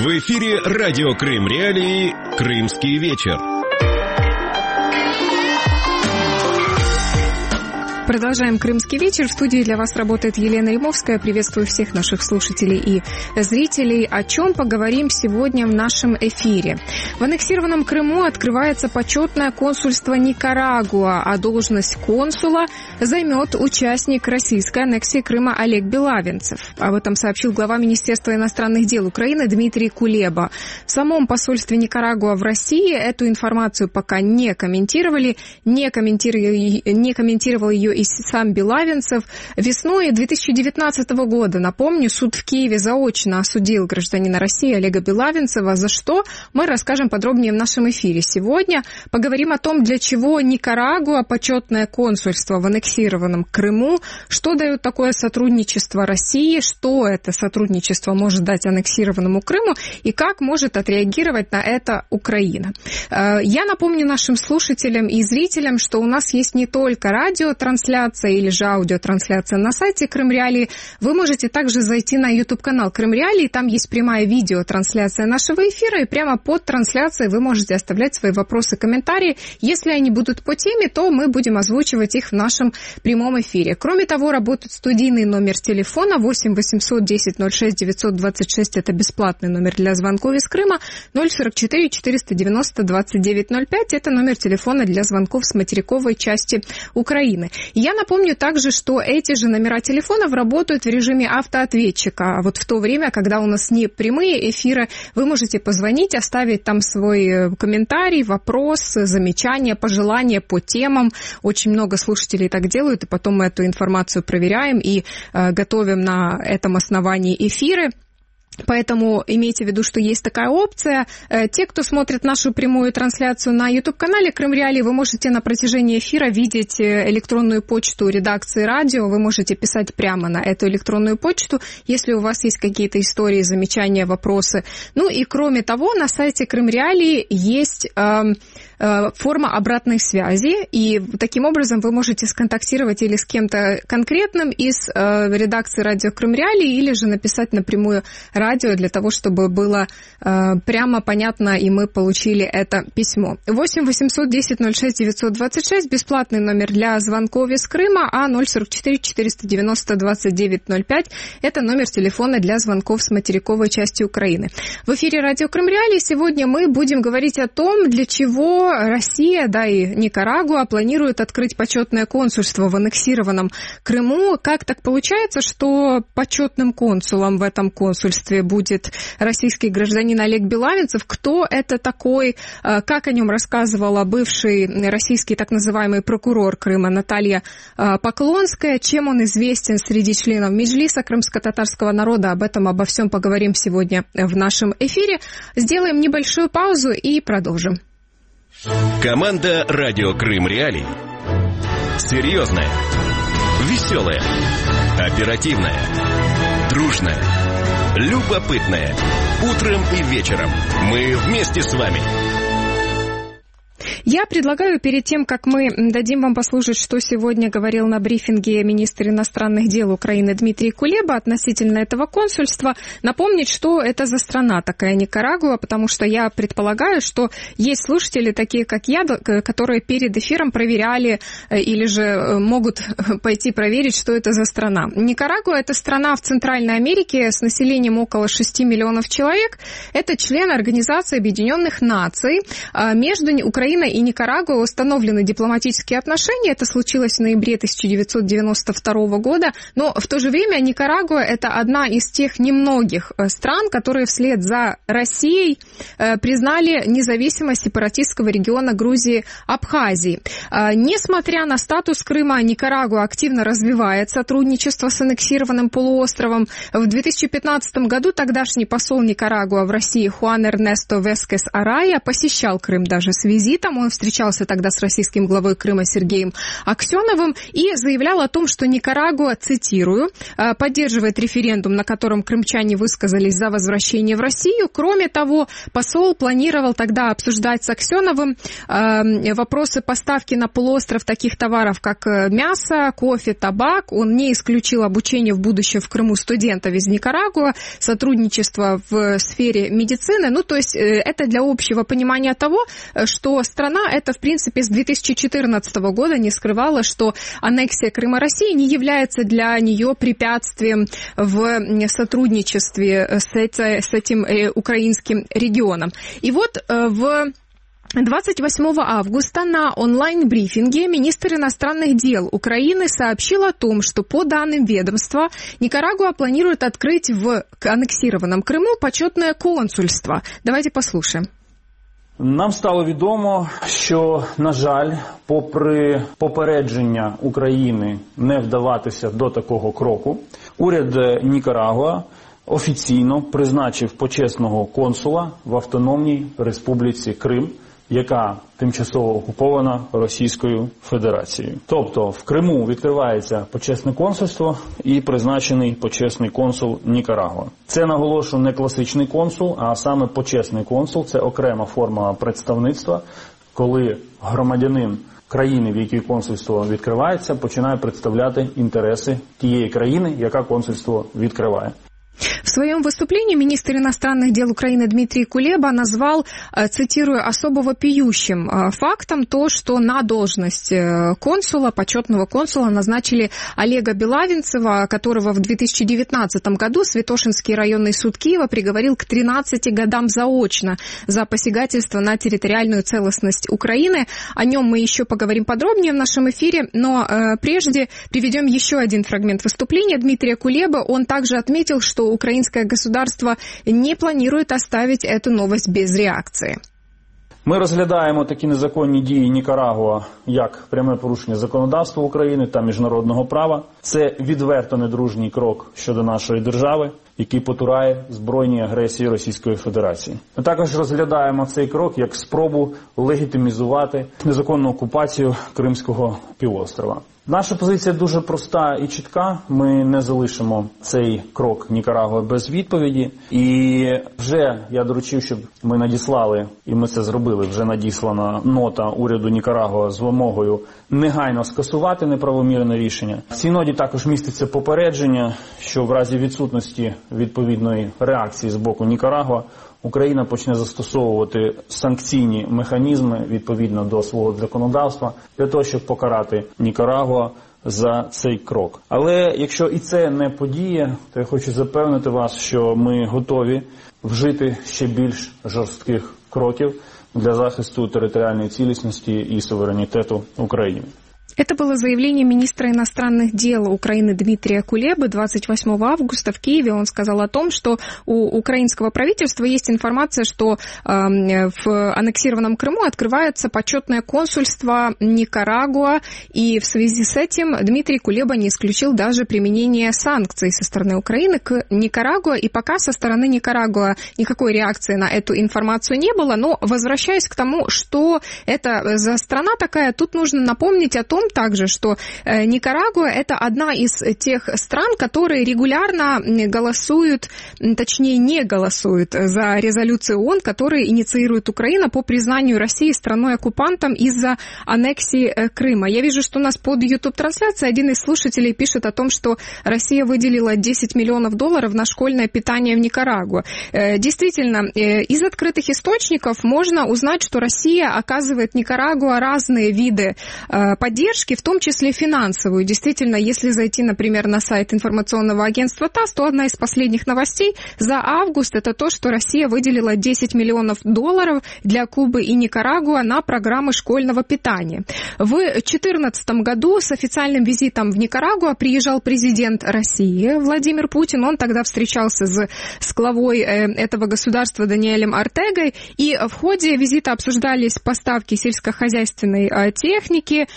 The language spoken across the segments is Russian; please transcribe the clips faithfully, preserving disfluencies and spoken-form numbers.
В эфире радио Крым Реалии «Крымский вечер». Продолжаем «Крымский вечер». В студии для вас работает Елена Римовская. Приветствую всех наших слушателей и зрителей. О чем поговорим сегодня в нашем эфире? В аннексированном Крыму открывается почетное консульство Никарагуа, а должность консула займет участник российской аннексии Крыма Олег Белавинцев. Об этом сообщил глава Министерства иностранных дел Украины Дмитрий Кулеба. В самом посольстве Никарагуа в России эту информацию пока не комментировали, не комментировали, не комментировал ее и сам Белавинцев. Весной две тысячи девятнадцатого года, напомню, суд в Киеве заочно осудил гражданина России Олега Белавинцева, за что мы расскажем подробнее в нашем эфире. Сегодня поговорим о том, для чего Никарагуа почетное консульство в аннексированном Крыму, что дает такое сотрудничество России, что это сотрудничество может дать аннексированному Крыму и как может отреагировать на это Украина. Я напомню нашим слушателям и зрителям, что у нас есть не только радиотрансляция, или же аудиотрансляция на сайте Крым Реалии. Вы можете также зайти на YouTube-канал Крым Реалии, там есть прямая видеотрансляция нашего эфира, и прямо под трансляцией вы можете оставлять свои вопросы, комментарии. Если они будут по теме, то мы будем озвучивать их в нашем прямом эфире. Кроме того, работает студийный номер телефона восемь восемьсот десять ноль шесть девятьсот двадцать шесть, это бесплатный номер для звонков из Крыма, ноль сорок четыре четыреста девяносто двадцать девять ноль пять, это номер телефона для звонков с материковой части Украины. Я напомню также, что эти же номера телефонов работают в режиме автоответчика. А вот в то время, когда у нас не прямые эфиры, вы можете позвонить, оставить там свой комментарий, вопрос, замечание, пожелание по темам. Очень много слушателей так делают, и потом мы эту информацию проверяем и э, готовим на этом основании эфиры. Поэтому имейте в виду, что есть такая опция. Те, кто смотрит нашу прямую трансляцию на YouTube-канале Крым Реалии, вы можете на протяжении эфира видеть электронную почту редакции радио. Вы можете писать прямо на эту электронную почту, если у вас есть какие-то истории, замечания, вопросы. Ну и кроме того, на сайте Крым Реалии есть э, э, форма обратной связи, и таким образом вы можете сконтактировать или с кем-то конкретным из э, редакции радио Крым Реалии, или же написать напрямую радио для того, чтобы было э, прямо понятно, и мы получили это письмо. восемь восемьсот десять ноль шесть девятьсот двадцать шесть, бесплатный номер для звонков из Крыма, а ноль сорок четыре четыреста девяносто двадцать девять ноль пять, это номер телефона для звонков с материковой части Украины. В эфире радио Крым Реалии сегодня мы будем говорить о том, для чего Россия, да и Никарагуа планируют открыть почетное консульство в аннексированном Крыму. Как так получается, что почетным консулом в этом консульстве будет российский гражданин Олег Белавинцев? Кто это такой? Как о нем рассказывала бывший российский так называемый прокурор Крыма Наталья Поклонская? Чем он известен среди членов Меджлиса крымско-татарского народа? Об этом, обо всем поговорим сегодня в нашем эфире. Сделаем небольшую паузу и продолжим. Команда «Радио Крым Реалии». Серьезная, веселая, оперативная, дружная, любопытная. Утром и вечером мы вместе с вами. Я предлагаю перед тем, как мы дадим вам послушать, что сегодня говорил на брифинге министр иностранных дел Украины Дмитрий Кулеба относительно этого консульства, напомнить, что это за страна такая Никарагуа, потому что я предполагаю, что есть слушатели, такие как я, которые перед эфиром проверяли или же могут пойти проверить, что это за страна. Никарагуа – это страна в Центральной Америке с населением около шести миллионов человек. Это член Организации Объединенных Наций. Между Украиной и Никарагуа установлены дипломатические отношения. Это случилось в ноябре тысяча девятьсот девяносто второго года. Но в то же время Никарагуа – это одна из тех немногих стран, которые вслед за Россией признали независимость сепаратистского региона Грузии Абхазии. Несмотря на статус Крыма, Никарагуа активно развивает сотрудничество с аннексированным полуостровом. В две тысячи пятнадцатом году тогдашний посол Никарагуа в России Хуан Эрнесто Вескес Арая посещал Крым даже с визитом. Он встречался тогда с российским главой Крыма Сергеем Аксеновым и заявлял о том, что Никарагуа, цитирую, поддерживает референдум, на котором крымчане высказались за возвращение в Россию. Кроме того, посол планировал тогда обсуждать с Аксеновым вопросы поставки на полуостров таких товаров, как мясо, кофе, табак. Он не исключил обучение в будущем в Крыму студентов из Никарагуа, сотрудничество в сфере медицины. Ну, то есть это для общего понимания того, что страна это, в принципе, с две тысячи четырнадцатого года не скрывала, что аннексия Крыма России не является для нее препятствием в сотрудничестве с этим украинским регионом. И вот в двадцать восьмого августа на онлайн-брифинге министр иностранных дел Украины сообщил о том, что по данным ведомства Никарагуа планирует открыть в аннексированном Крыму почетное консульство. Давайте послушаем. Нам стало відомо, що, на жаль, попри попередження України не вдаватися до такого кроку, уряд Нікарагуа офіційно призначив почесного консула в Автономній Республіці Крим, яка тимчасово окупована Російською Федерацією. Тобто в Криму відкривається почесне консульство і призначений почесний консул Нікарагуа. Це, наголошую, не класичний консул, а саме почесний консул – це окрема форма представництва, коли громадянин країни, в якій консульство відкривається, починає представляти інтереси тієї країни, яка консульство відкриває. В своем выступлении министр иностранных дел Украины Дмитрий Кулеба назвал, цитирую, особо вопиющим фактом то, что на должность консула, почетного консула назначили Олега Белавинцева, которого в две тысячи девятнадцатом году Святошинский районный суд Киева приговорил к тринадцати годам заочно за посягательство на территориальную целостность Украины. О нем мы еще поговорим подробнее в нашем эфире, но прежде приведем еще один фрагмент выступления Дмитрия Кулебы. Он также отметил, что украинское государство не планирует оставить эту новость без реакции. Ми розглядаємо такі незаконні дії Нікарагуа як пряме порушення законодавства України та міжнародного права. Це відверто недружній крок щодо нашої держави, який потурає збройній агресії Російської Федерації. Ми також розглядаємо цей крок як спробу легітимізувати незаконну окупацію Кримського півострова. Наша позиція дуже проста і чітка. Ми не залишимо цей крок Нікарагуа без відповіді. І вже я доручив, щоб ми надіслали, і ми це зробили, вже надіслана нота уряду Нікарагуа з вимогою негайно скасувати неправомірне рішення. В цій ноті також міститься попередження, що в разі відсутності відповідної реакції з боку Нікарагуа Україна почне застосовувати санкційні механізми відповідно до свого законодавства для того, щоб покарати Нікарагуа за цей крок. Але якщо і це не подіє, то я хочу запевнити вас, що ми готові вжити ще більш жорстких кроків для захисту територіальної цілісності і суверенітету України. Это было заявление министра иностранных дел Украины Дмитрия Кулебы двадцать восьмого августа в Киеве. Он сказал о том, что у украинского правительства есть информация, что э, в аннексированном Крыму открывается почетное консульство Никарагуа, и в связи с этим Дмитрий Кулеба не исключил даже применение санкций со стороны Украины к Никарагуа, и пока со стороны Никарагуа никакой реакции на эту информацию не было. Но возвращаясь к тому, что это за страна такая, тут нужно напомнить о том также, что Никарагуа – это одна из тех стран, которые регулярно голосуют, точнее не голосуют за резолюцию ООН, которые инициирует Украина по признанию России страной-оккупантом из-за аннексии Крыма. Я вижу, что у нас под YouTube-трансляцией один из слушателей пишет о том, что Россия выделила десять миллионов долларов на школьное питание в Никарагуа. Действительно, из открытых источников можно узнать, что Россия оказывает Никарагуа разные виды поддержки, в том числе финансовую. Действительно, если зайти, например, на сайт информационного агентства ТАСС, то одна из последних новостей за август – это то, что Россия выделила десять миллионов долларов для Кубы и Никарагуа на программы школьного питания. В две тысячи четырнадцатом году с официальным визитом в Никарагуа приезжал президент России Владимир Путин. Он тогда встречался с, с главой этого государства Даниэлем Ортегой, и в ходе визита обсуждались поставки сельскохозяйственной техники,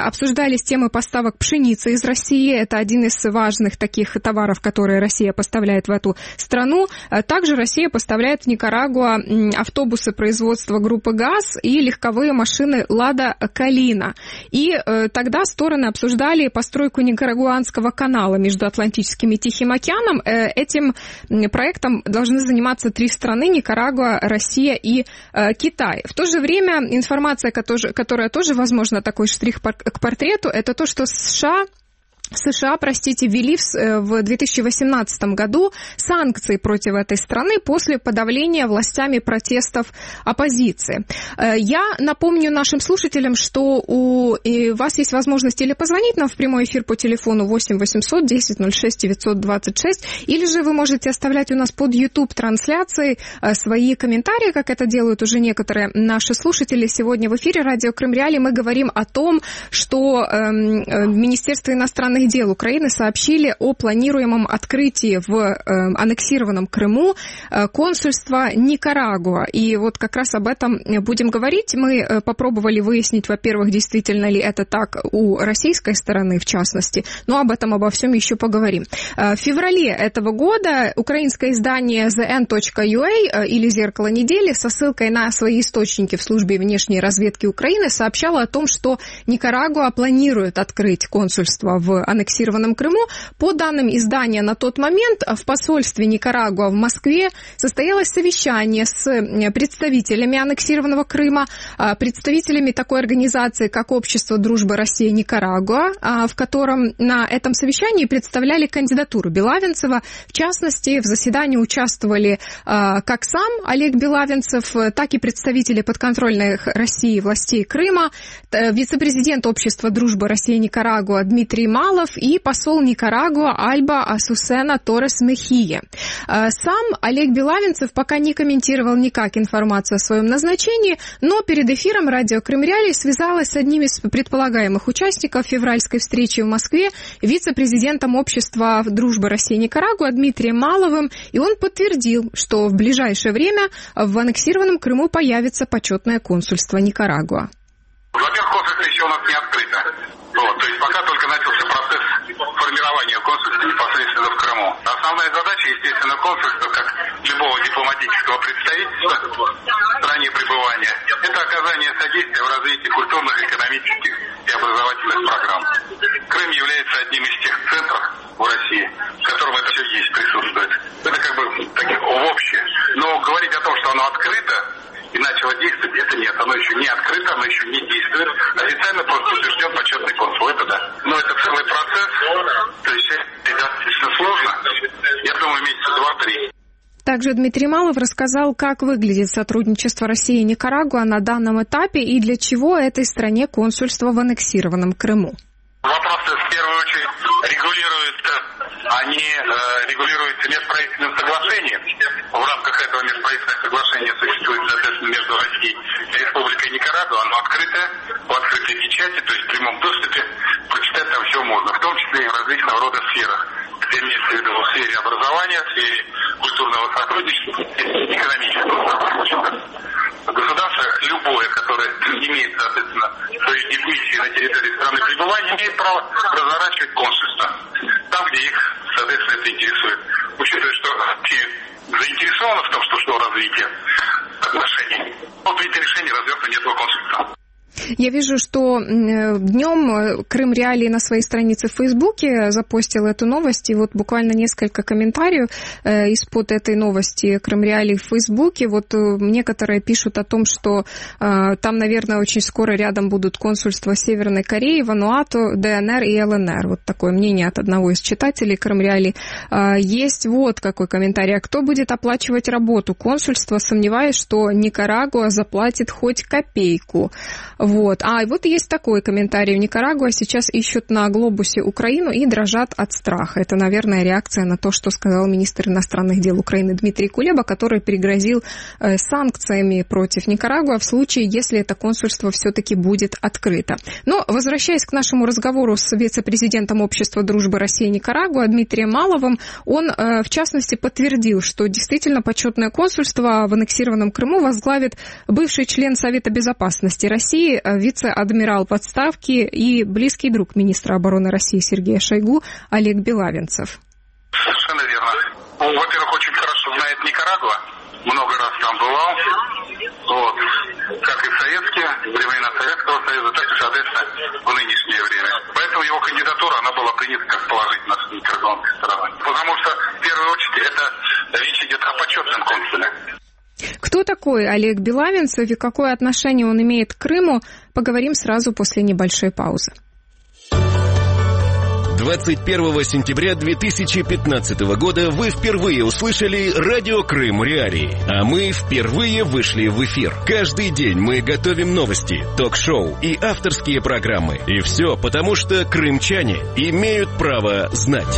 обсуждались темы поставок пшеницы из России. Это один из важных таких товаров, которые Россия поставляет в эту страну. Также Россия поставляет в Никарагуа автобусы производства группы ГАЗ и легковые машины «Лада Калина». И тогда стороны обсуждали постройку Никарагуанского канала между Атлантическим и Тихим океаном. Этим проектом должны заниматься три страны – Никарагуа, Россия и Китай. В то же время информация, которая тоже, возможно, такой штрих к портрету, это то, что США... США, простите, ввели в две тысячи восемнадцатом году санкции против этой страны после подавления властями протестов оппозиции. Я напомню нашим слушателям, что у вас есть возможность или позвонить нам в прямой эфир по телефону восемь восемьсот десять ноль шесть девятьсот двадцать шесть, или же вы можете оставлять у нас под YouTube-трансляцией свои комментарии, как это делают уже некоторые наши слушатели. Сегодня в эфире «Радио Крым Реалии» мы говорим о том, что Министерство иностранных дел Украины сообщили о планируемом открытии в э, аннексированном Крыму э, консульства Никарагуа. И вот как раз об этом будем говорить. Мы э, попробовали выяснить, во-первых, действительно ли это так у российской стороны, в частности, но об этом, обо всем еще поговорим. Э, в феврале этого года украинское издание зе эн точка ю эй э, или «Зеркало недели» со ссылкой на свои источники в службе внешней разведки Украины сообщало о том, что Никарагуа планирует открыть консульство в аннексированном Крыму. По данным издания, на тот момент в посольстве Никарагуа в Москве состоялось совещание с представителями аннексированного Крыма, представителями такой организации, как Общество дружбы России-Никарагуа, в котором на этом совещании представляли кандидатуру Белавинцева. В частности, в заседании участвовали как сам Олег Белавинцев, так и представители подконтрольных России властей Крыма, вице-президент Общества дружбы России-Никарагуа Дмитрий Малов и посол Никарагуа Альба Асусена Торрес Мехия. Сам Олег Белавинцев пока не комментировал никак информацию о своем назначении, но перед эфиром «Радио Крым Реалии» связалась с одним из предполагаемых участников февральской встречи в Москве, вице-президентом Общества дружбы России-Никарагуа Дмитрием Маловым, и он подтвердил, что в ближайшее время в аннексированном Крыму появится почетное консульство Никарагуа. Во-первых, консульство еще у нас не открыто. Вот, то есть пока только начался процесс формирования консульства непосредственно в Крыму. Основная задача, естественно, консульства, как любого дипломатического представительства в стране пребывания, это оказание содействия в развитии культурных, экономических и образовательных программ. Крым является одним из тех центров в России, в котором это все есть, присутствует. Это как бы так, в общее. Но говорить о том, что оно открыто и начало действовать, это нет. Оно еще не открыто, оно еще не действует. Официально просто утвержден почетный консул. Это да. Но это целый процесс. То есть это достаточно сложно. Я думаю, месяца два-три. Также Дмитрий Малов рассказал, как выглядит сотрудничество России и Никарагуа на данном этапе и для чего этой стране консульство в аннексированном Крыму. Вопросы в первую очередь регулируют, они э, регулируются межправительственным соглашением. В рамках этого межправительственного соглашения существует, соответственно, между Россией и Республикой Никарагуа. Оно открытое, по открытой печати, то есть в прямом доступе. Прочитать там все можно, в том числе и в различного рода сферах. Это имеется в виду в сфере образования, в сфере культурного сотрудничества, экономического сотрудничества. Государство любое, которое имеет, соответственно, свои дискуссии на территории страны пребывания, имеет право разворачивать консульство там, где их, соответственно, это интересует. Учитывая, что те заинтересованы в том, что шло развитие отношений, но принято решение развертывания этого консульства. Я вижу, что днем Крым Реалии на своей странице в Фейсбуке запостил эту новость, и вот буквально несколько комментариев из-под этой новости Крым Реалии в Фейсбуке. Вот некоторые пишут о том, что там, наверное, очень скоро рядом будут консульства Северной Кореи, Вануату, Дэ Эн Эр и Эл Эн Эр. Вот такое мнение от одного из читателей Крым Реалии. Есть вот какой комментарий. А кто будет оплачивать работу консульства? Сомневаюсь, что Никарагуа заплатит хоть копейку. Вот. А, и вот есть такой комментарий. В Никарагуа сейчас ищут на глобусе Украину и дрожат от страха. Это, наверное, реакция на то, что сказал министр иностранных дел Украины Дмитрий Кулеба, который пригрозил э, санкциями против Никарагуа в случае, если это консульство все-таки будет открыто. Но, возвращаясь к нашему разговору с вице-президентом Общества дружбы России-Никарагуа Дмитрием Маловым, он, э, в частности, подтвердил, что действительно почетное консульство в аннексированном Крыму возглавит бывший член Совета безопасности России вице-адмирал в отставке и близкий друг министра обороны России Сергея Шойгу Олег Белавинцев. Совершенно верно. Он, во-первых, очень хорошо знает Никарагуа, много раз там бывал, вот, как и в советские, времена Советского Союза, так и, соответственно, в нынешнее время. Поэтому его кандидатура, она была принята как положительно с никарагуанской стороны. Потому что, в первую очередь, это речь идет о почетном консуле. Кто такой Олег Белавинцев и какое отношение он имеет к Крыму, поговорим сразу после небольшой паузы. двадцать первого сентября две тысячи пятнадцатого года вы впервые услышали радио Крым Реалии, а мы впервые вышли в эфир. Каждый день мы готовим новости, ток-шоу и авторские программы. И все потому, что крымчане имеют право знать.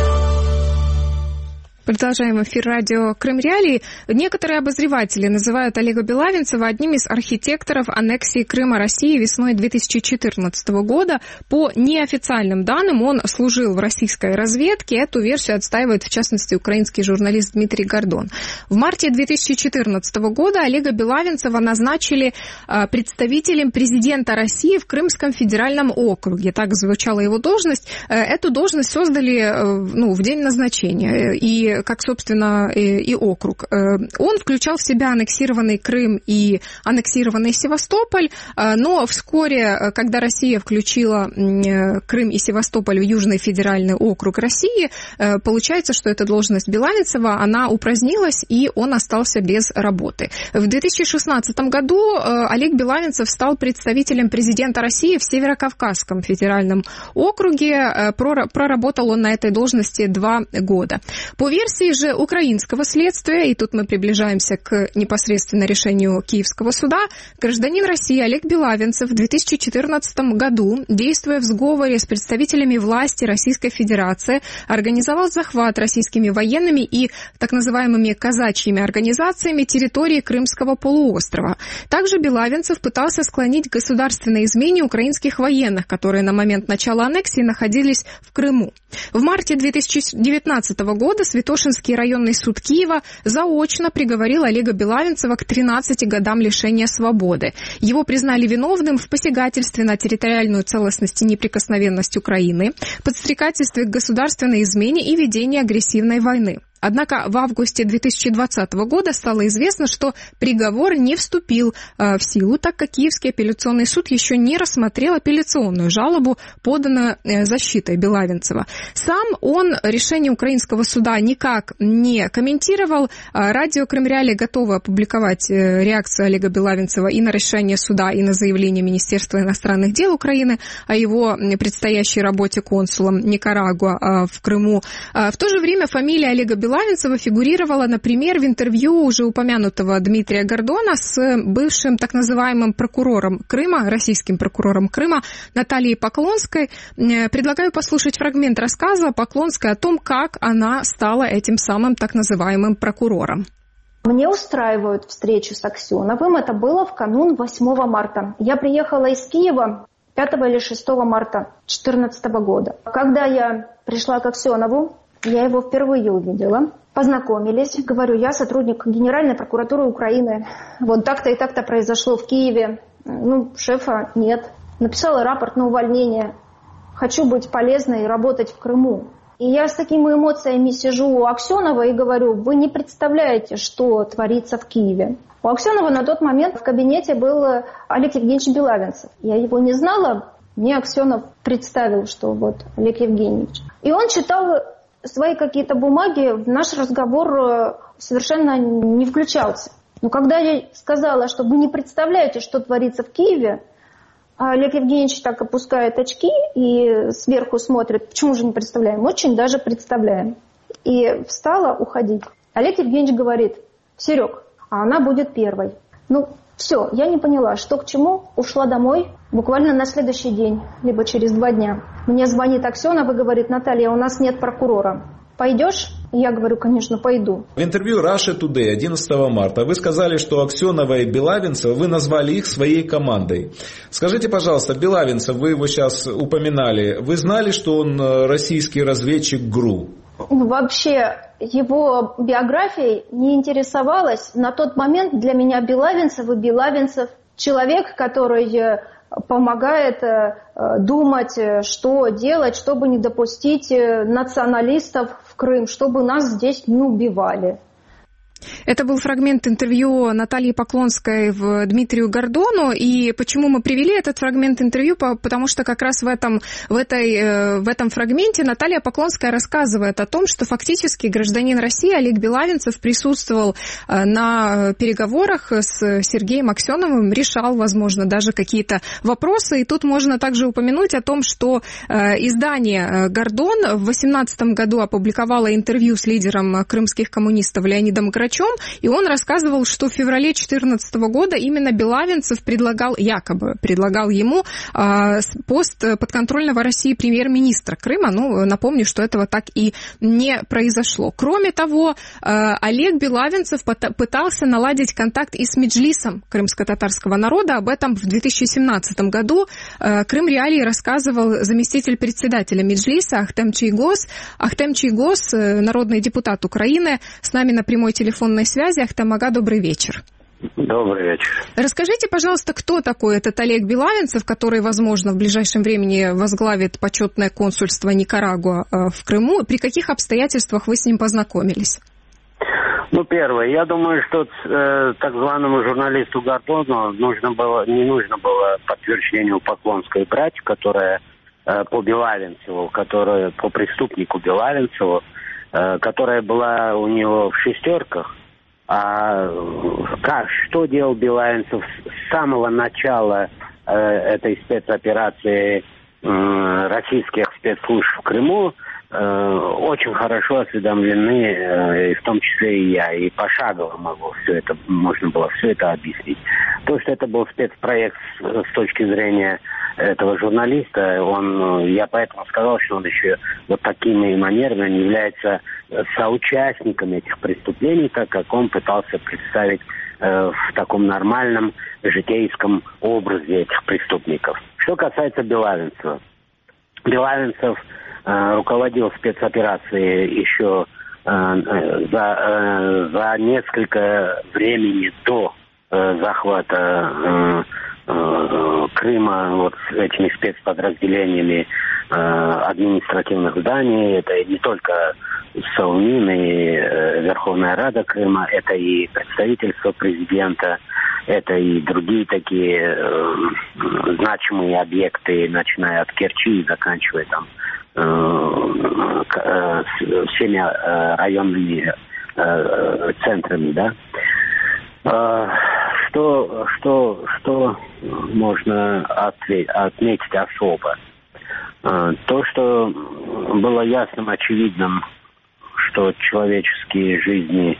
Продолжаем эфир радио Крым Реалии. Некоторые обозреватели называют Олега Белавинцева одним из архитекторов аннексии Крыма России весной две тысячи четырнадцатого года. По неофициальным данным, он служил в российской разведке. Эту версию отстаивает, в частности, украинский журналист Дмитрий Гордон. В марте две тысячи четырнадцатого года Олега Белавинцева назначили представителем президента России в Крымском федеральном округе. Так звучала его должность. Эту должность создали ну, в день назначения. И как, собственно, и округ. Он включал в себя аннексированный Крым и аннексированный Севастополь, но вскоре, когда Россия включила Крым и Севастополь в Южный федеральный округ России, получается, что эта должность Белавинцева, она упразднилась, и он остался без работы. В две тысячи шестнадцатом году Олег Белавинцев стал представителем президента России в Северокавказском федеральном округе. Проработал он на этой должности два года. По версии же украинского следствия, и тут мы приближаемся к непосредственно решению Киевского суда, гражданин России Олег Белавинцев в две тысячи четырнадцатом году, действуя в сговоре с представителями власти Российской Федерации, организовал захват российскими военными и так называемыми казачьими организациями территории Крымского полуострова. Также Белавинцев пытался склонить к государственной измене украинских военных, которые на момент начала аннексии находились в Крыму. В марте две тысячи девятнадцатого года Святошинский районный суд Киева заочно приговорил Олега Белавинцева к тринадцати годам лишения свободы. Его признали виновным в посягательстве на территориальную целостность и неприкосновенность Украины, подстрекательстве к государственной измене и ведении агрессивной войны. Однако в августе две тысячи двадцатого года стало известно, что приговор не вступил в силу, так как Киевский апелляционный суд еще не рассмотрел апелляционную жалобу, поданную защитой Белавинцева. Сам он решение украинского суда никак не комментировал. Радио Крым Реалии готово опубликовать реакцию Олега Белавинцева и на решение суда, и на заявление Министерства иностранных дел Украины о его предстоящей работе консулом Никарагуа в Крыму. В то же время фамилия Олега Белавинцева Белавинцева фигурировала, например, в интервью уже упомянутого Дмитрия Гордона с бывшим так называемым прокурором Крыма, российским прокурором Крыма Натальей Поклонской. Предлагаю послушать фрагмент рассказа Поклонской о том, как она стала этим самым так называемым прокурором. Мне устраивают встречу с Аксеновым. Это было в канун восьмого марта. Я приехала из Киева пятого или шестого марта две тысячи четырнадцатого года. Когда я пришла к Аксенову, я его впервые увидела. Познакомились. Говорю, я сотрудник Генеральной прокуратуры Украины. Вот так-то и так-то произошло в Киеве. Ну, шефа нет. Написала рапорт на увольнение. Хочу быть полезной и работать в Крыму. И я с такими эмоциями сижу у Аксенова и говорю, вы не представляете, что творится в Киеве. У Аксенова на тот момент в кабинете был Олег Евгеньевич Белавинцев. Я его не знала. Мне Аксенов представил, что вот Олег Евгеньевич. И он читал свои какие-то бумаги, в наш разговор совершенно не включался. Но когда я сказала, что вы не представляете, что творится в Киеве, Олег Евгеньевич так опускает очки и сверху смотрит, почему же не представляем? Очень даже представляем. И встала уходить. Олег Евгеньевич говорит, Серег, а она будет первой. Ну, все, я не поняла, что к чему, ушла домой. Буквально на следующий день, либо через два дня. Мне звонит Аксенов и говорит, Наталья, у нас нет прокурора. Пойдешь? Я говорю, конечно, пойду. В интервью Russia Today одиннадцатого марта вы сказали, что Аксенова и Белавинцева, вы назвали их своей командой. Скажите, пожалуйста, Белавинцев, вы его сейчас упоминали, вы знали, что он российский разведчик ГРУ? Вообще, его биографией не интересовалась. На тот момент для меня Белавинцев и Белавинцев человек, который помогает думать, что делать, чтобы не допустить националистов в Крым, чтобы нас здесь не убивали. Это был фрагмент интервью Натальи Поклонской в Дмитрию Гордону. И почему мы привели этот фрагмент интервью? Потому что как раз в этом, в этой, в этом фрагменте Наталья Поклонская рассказывает о том, что фактически гражданин России Олег Белавинцев присутствовал на переговорах с Сергеем Аксеновым, решал, возможно, даже какие-то вопросы. И тут можно также упомянуть о том, что издание «Гордон» в две тысячи восемнадцатом году опубликовало интервью с лидером крымских коммунистов Леонидом Грачевым, и он рассказывал, что в феврале две тысячи четырнадцатого года именно Белавинцев предлагал, якобы предлагал ему э, пост подконтрольного России премьер-министра Крыма. Ну, напомню, что этого так и не произошло. Кроме того, э, Олег Белавинцев пытался наладить контакт и с Меджлисом крымско-татарского народа. Об этом в две тысячи семнадцатом году э, Крым Реалии рассказывал заместитель председателя Меджлиса Ахтем Чийгоз. Ахтем Чийгоз, э, народный депутат Украины, с нами на прямой телефонной связи. Ахтем ага, добрый вечер. Добрый вечер. Расскажите, пожалуйста, кто такой этот Олег Белавинцев, который, возможно, в ближайшем времени возглавит почетное консульство Никарагуа в Крыму? При каких обстоятельствах вы с ним познакомились? Ну, первое, я думаю, что э, так званому журналисту Гордону нужно было, не нужно было подтверждение у Поклонской брать, которая э, по Белавинцеву, которая по преступнику Белавинцеву, которая была у него в шестерках. А как, что делал Белавинцев с самого начала э, этой спецоперации э, российских спецслужб в Крыму, э, очень хорошо осведомлены, э, в том числе и я, и пошагово могу все это, можно было все это объяснить. То, что это был спецпроект с, с точки зрения этого журналиста, он, я поэтому сказал, что он еще вот такими манерами не является соучастником этих преступлений, так как он пытался представить э, в таком нормальном житейском образе этих преступников. Что касается Белавинцева. Белавинцев э, руководил спецоперацией еще э, за, э, за несколько времени до э, захвата э, Крыма вот с этими спецподразделениями э, административных зданий. Это не только Совмин и э, Верховная Рада Крыма, это и представительство президента, это и другие такие э, значимые объекты, начиная от Керчи и заканчивая там э, э, всеми э, районными э, центрами, да. Э, Что, что, что можно отметить особо? То, что было ясным, очевидным, что человеческие жизни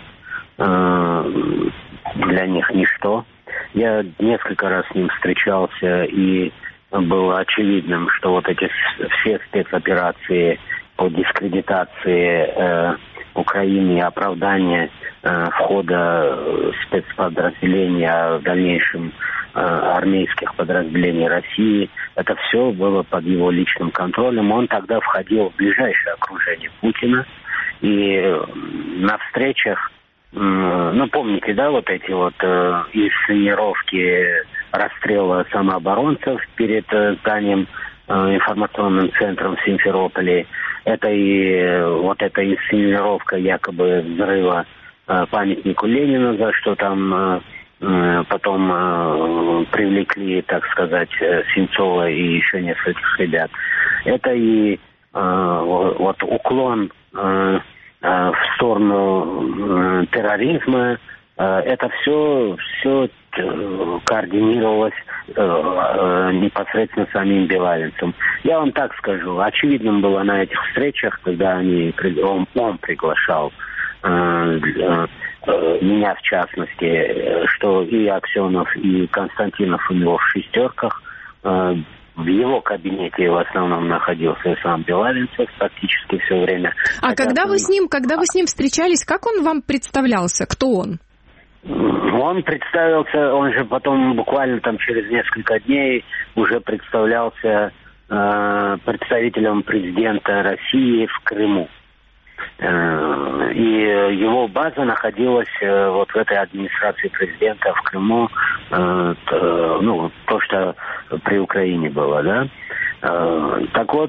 для них ничто. Я несколько раз с ним встречался, и было очевидным, что вот эти все спецоперации по дискредитации Украины и оправдание э, входа спецподразделений, а в дальнейшем э, армейских подразделений России, это все было под его личным контролем. Он тогда входил в ближайшее окружение Путина. И э, на встречах, э, ну помните, да, вот эти вот э, инсценировки расстрела самооборонцев перед э, зданием, э, информационным центром в Симферополе. Это и вот эта инсценировка якобы взрыва э, памятнику Ленину, за что там э, э, потом э, привлекли, так сказать, Сенцова и еще нескольких ребят. Это и э, вот уклон э, э, в сторону э, терроризма. Э, это все, все координировалось э, э, непосредственно самим Белавинцем. Я вам так скажу, очевидным было на этих встречах, когда они, он, он приглашал э, э, меня в частности, что и Аксенов, и Константинов у него в шестерках. Э, в его кабинете в основном находился и сам Белавинцев практически все время. А Хотя когда он... вы с ним, когда вы с ним встречались, как он вам представлялся? Кто он? Он представился, он же потом буквально там через несколько дней уже представлялся э, представителем президента России в Крыму. И его база находилась вот в этой администрации президента в Крыму, ну, то, что при Украине было, да. Так вот,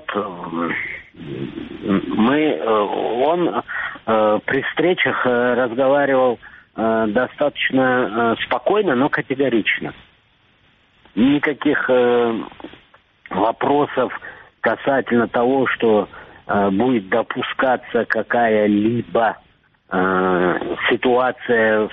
мы, он при встречах разговаривал достаточно спокойно, но категорично. Никаких вопросов касательно того, что будет допускаться какая-либо ситуация,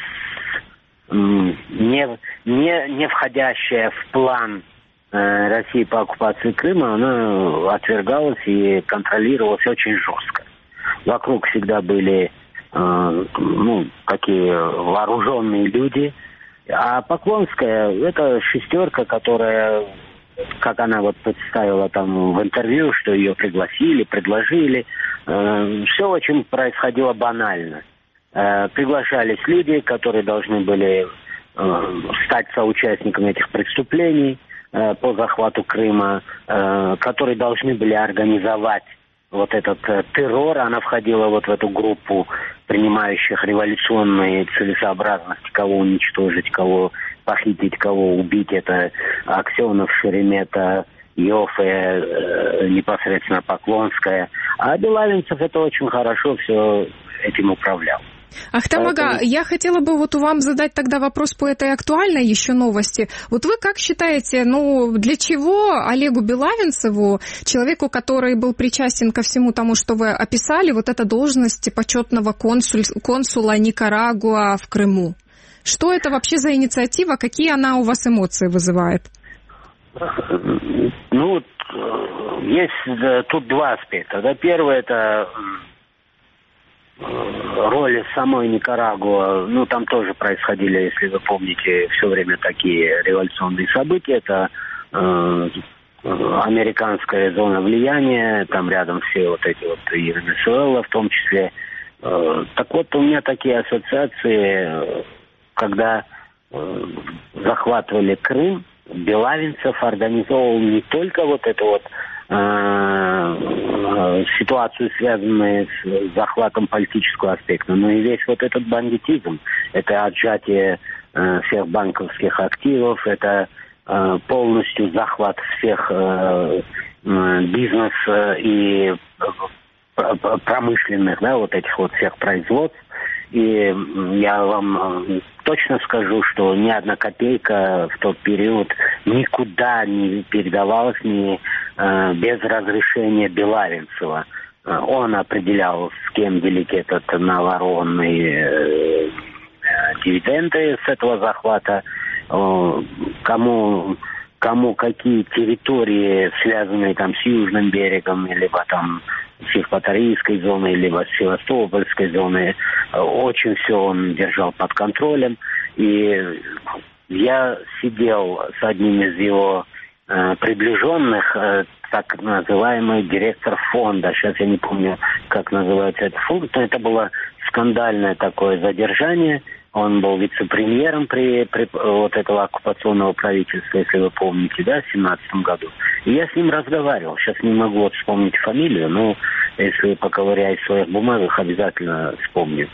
не, не, не входящая в план России по оккупации Крыма, она отвергалась и контролировалась очень жестко. Вокруг всегда были э, ну, такие вооруженные люди. А Поклонская – это шестерка, которая, как она вот представила там в интервью, что ее пригласили, предложили. Э, все очень происходило банально. Э, приглашались люди, которые должны были э, стать соучастниками этих преступлений по захвату Крыма, э, которые должны были организовать вот этот э, террор. Она входила вот в эту группу принимающих революционные целесообразности, кого уничтожить, кого похитить, кого убить. Это Аксенов, Шеремета, Йоффе, э, непосредственно Поклонская. А Белавинцев это очень хорошо все этим управлял. Ахтам ага, я хотела бы вот вам задать тогда вопрос по этой актуальной еще новости. Вот вы как считаете, ну, для чего Олегу Белавинцеву, человеку, который был причастен ко всему тому, что вы описали, вот эта должность почетного консуль, консула Никарагуа в Крыму? Что это вообще за инициатива? Какие она у вас эмоции вызывает? Ну, есть тут два аспекта. Да, первое – это роли самой Никарагуа, ну, там тоже происходили, если вы помните, все время такие революционные события. Это э, американская зона влияния, там рядом все вот эти вот, и Венесуэла в том числе. Э, так вот, у меня такие ассоциации, когда э, захватывали Крым, Белавинцев организовывал не только вот эту вот ситуацию, связанную с захватом политического аспекта, но и весь вот этот бандитизм. Это отжатие э, всех банковских активов, это э, полностью захват всех э, э, бизнеса и промышленных, да, вот этих вот всех производств. И я вам точно скажу, что ни одна копейка в тот период никуда не передавалась ни, э, без разрешения Белавинцева. Он определял, с кем делить этот наворованный э, дивиденды с этого захвата, э, кому, кому какие территории, связанные там с Южным берегом, либо там с Евпаторийской зоной, либо с Севастопольской зоной. Очень все он держал под контролем. И я сидел с одним из его э, приближенных, э, так называемый директор фонда. Сейчас я не помню, как называется этот фонд, но это было скандальное такое задержание. Он был вице-премьером при, при вот этого оккупационного правительства, если вы помните, да, в семнадцатом году. И я с ним разговаривал. Сейчас не могу вот вспомнить фамилию, но если поковыряюсь в своих бумагах, обязательно вспомню.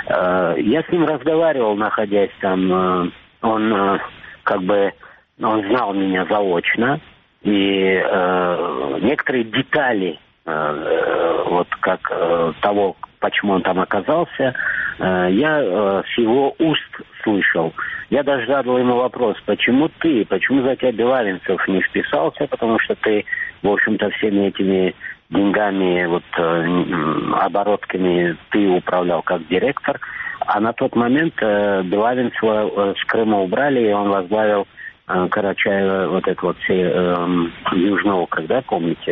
Я с ним разговаривал, находясь там. Он как бы, он знал меня заочно. И некоторые детали, вот как того, почему он там оказался, я э, с его уст слышал. Я даже задал ему вопрос, почему ты, почему за тебя Белавинцев не вписался, потому что ты, в общем-то, всеми этими деньгами, вот э, оборотками ты управлял как директор. А на тот момент э, Белавинцева с Крыма убрали, и он возглавил э, Карачаева, вот это вот все, э, Южный округ, да, помните?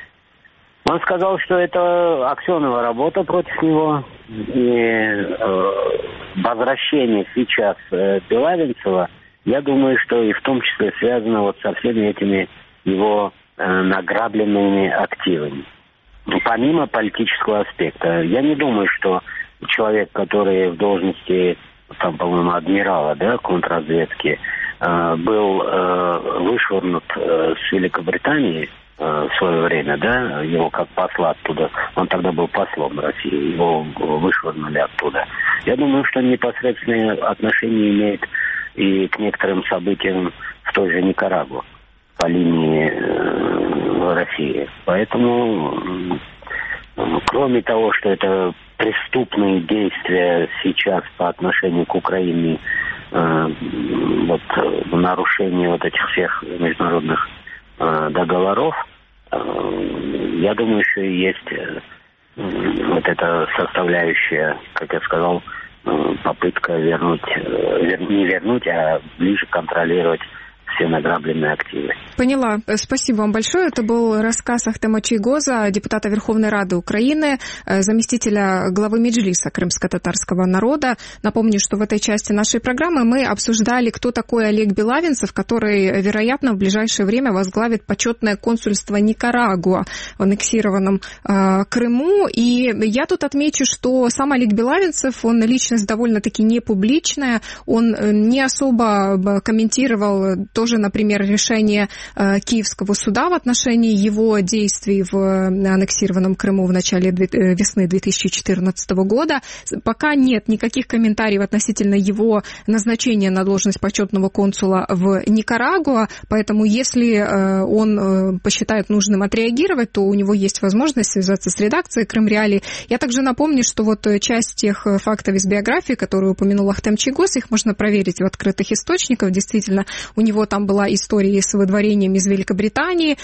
Он сказал, что это Аксенова работа против него, и э, возвращение сейчас э, Белавинцева, я думаю, что и в том числе связано вот со всеми этими его э, награбленными активами. Помимо политического аспекта, я не думаю, что человек, который в должности, там, по-моему, адмирала, да, контрразведки, э, был э, вышвырнут э, с Великобритании, в свое время, да, его как посла оттуда, он тогда был послом России, его вышвырнули оттуда. Я думаю, что непосредственное отношение имеет и к некоторым событиям в той же Никарагуа по линии э, России. Поэтому, э, кроме того, что это преступные действия сейчас по отношению к Украине, э, вот, нарушение вот этих всех международных э, договоров, э, я думаю, еще и есть э, вот эта составляющая, как я сказал, э, попытка вернуть, э, вер, не вернуть, а ближе контролировать все награбленные активы. Поняла. Спасибо вам большое. Это был рассказ Ахтема Чийгоза, депутата Верховной Рады Украины, заместителя главы Меджлиса крымско-татарского народа. Напомню, что в этой части нашей программы мы обсуждали, кто такой Олег Белавинцев, который, вероятно, в ближайшее время возглавит почетное консульство Никарагуа в аннексированном э, Крыму. И я тут отмечу, что сам Олег Белавинцев, он личность довольно-таки непубличная, он не особо комментировал тоже, например, решение э, Киевского суда в отношении его действий в э, аннексированном Крыму в начале две, э, весны две тысячи четырнадцатого года. Пока нет никаких комментариев относительно его назначения на должность почетного консула в Никарагуа, поэтому если э, он э, посчитает нужным отреагировать, то у него есть возможность связаться с редакцией Крым Реалии. Я также напомню, что вот часть тех фактов из биографии, которые упомянул Ахтем Чийгоз, их можно проверить в открытых источниках. Действительно, у него там была история с выдворением из Великобритании,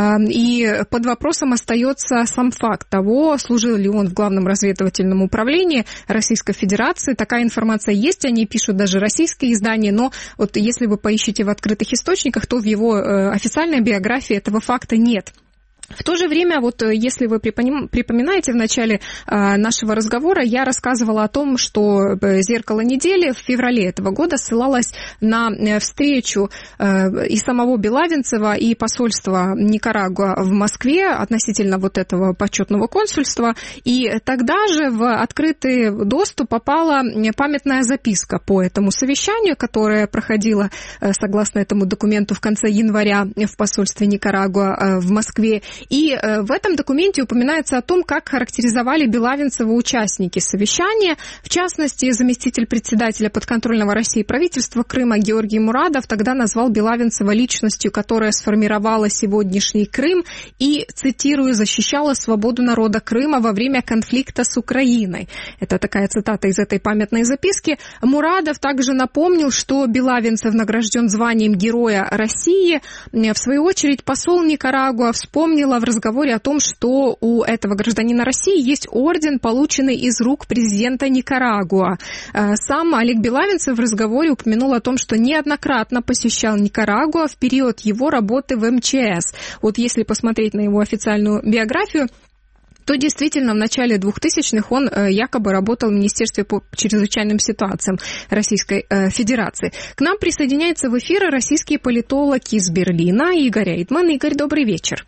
и под вопросом остается сам факт того, служил ли он в Главном разведывательном управлении Российской Федерации. Такая информация есть, они пишут даже российские издания, но вот если вы поищете в открытых источниках, то в его официальной биографии этого факта нет. В то же время, вот если вы припоминаете в начале э, нашего разговора, я рассказывала о том, что «Зеркало недели» в феврале этого года ссылалось на встречу э, и самого Белавинцева, и посольства Никарагуа в Москве относительно вот этого почетного консульства. И тогда же в открытый доступ попала памятная записка по этому совещанию, которое проходило, э, согласно этому документу, в конце января в посольстве Никарагуа э, в Москве. И в этом документе упоминается о том, как характеризовали Белавинцева участники совещания. В частности, заместитель председателя подконтрольного России правительства Крыма Георгий Мурадов тогда назвал Белавинцева личностью, которая сформировала сегодняшний Крым и, цитирую, защищала свободу народа Крыма во время конфликта с Украиной. Это такая цитата из этой памятной записки. Мурадов также напомнил, что Белавинцев награжден званием Героя России. В свою очередь, посол Никарагуа вспомнил в разговоре о том, что у этого гражданина России есть орден, полученный из рук президента Никарагуа. Сам Олег Белавинцев в разговоре упомянул о том, что неоднократно посещал Никарагуа в период его работы в эм че эс. Вот если посмотреть на его официальную биографию, то действительно в начале двухтысячных он якобы работал в Министерстве по чрезвычайным ситуациям Российской Федерации. К нам присоединяется в эфир российский политолог из Берлина Игорь Эйдман. Игорь, добрый вечер.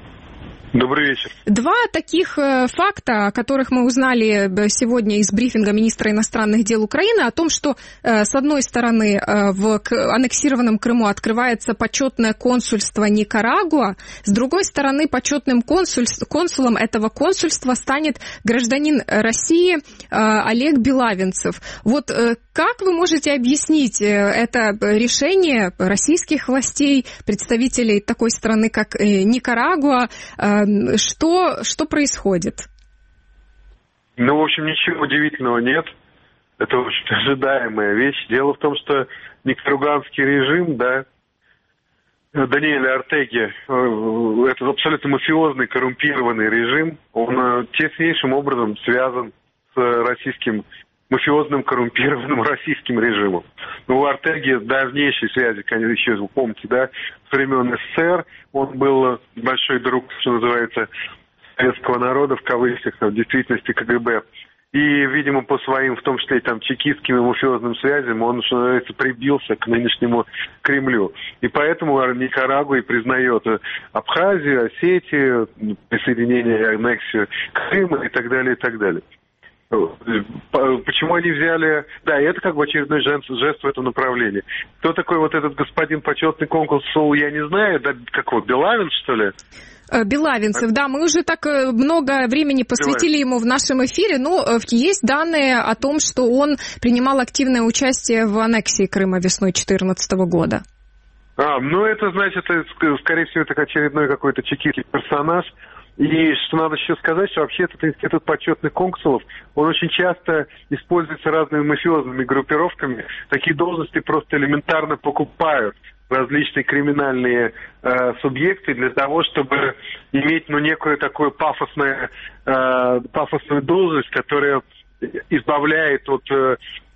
Добрый вечер. Два таких факта, о которых мы узнали сегодня из брифинга министра иностранных дел Украины, о том, что, с одной стороны, в аннексированном Крыму открывается почетное консульство Никарагуа, с другой стороны, почетным консуль... консулом этого консульства станет гражданин России Олег Белавинцев. Вот как вы можете объяснить это решение российских властей, представителей такой страны, как Никарагуа? Что, что происходит? Ну, в общем, ничего удивительного нет. Это очень ожидаемая вещь. Дело в том, что никарагуанский режим, да, Даниэля Ортеги, это абсолютно мафиозный, коррумпированный режим, он теснейшим образом связан с российским мафиозным, коррумпированным российским режимом. Ну, у Ортеги давнейшие связи, конечно, еще, вы помните, да, с времен эс эс эс эр, он был большой друг, что называется, советского народа, в кавычках, в действительности ка гэ бэ. И, видимо, по своим, в том числе и там чекистским и мафиозным связям, он, что называется, прибился к нынешнему Кремлю. И поэтому Никарагуа и признает Абхазию, Осетию, присоединение, аннексию Крыма и так далее, и так далее. Почему они взяли... Да, это как бы очередной жест, жест в этом направлении. Кто такой вот этот господин почетный консул, я не знаю, да, как вот, Белавин, что ли? Белавинцев, да, мы уже так много времени посвятили ему в нашем эфире, но есть данные о том, что он принимал активное участие в аннексии Крыма весной две тысячи четырнадцатого года. А, ну это значит, скорее всего, это очередной какой-то чекистский персонаж. И что надо еще сказать, что вообще этот институт почетных консулов, он очень часто используется разными мафиозными группировками. Такие должности просто элементарно покупают различные криминальные э, субъекты для того, чтобы иметь, ну, некую такую пафосную, э, пафосную должность, которая избавляет от э,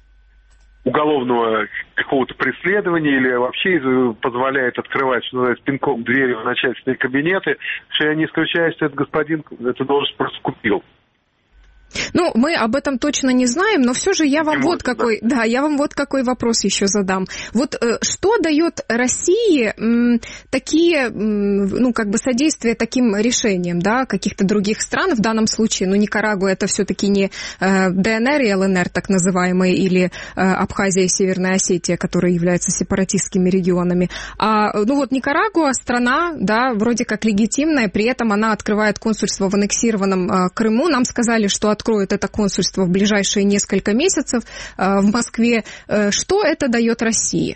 уголовного какого-то преследования или вообще позволяет открывать, что называется, пинком двери в начальственные кабинеты, что я не исключаю, что этот господин эту должность просто купил. Ну, мы об этом точно не знаем, но все же я вам не вот может, какой, да. да, я вам вот какой вопрос еще задам. Вот э, что дает России м, такие, м, ну, как бы содействие таким решениям, да, каких-то других стран, в данном случае, ну, Никарагуа это все-таки не э, ДНР и ЛНР, так называемые, или э, Абхазия и Северная Осетия, которые являются сепаратистскими регионами, а, ну, вот Никарагуа страна, да, вроде как легитимная, при этом она открывает консульство в аннексированном э, Крыму. Нам сказали, что откроет это консульство в ближайшие несколько месяцев э, в Москве. Э, что это дает России?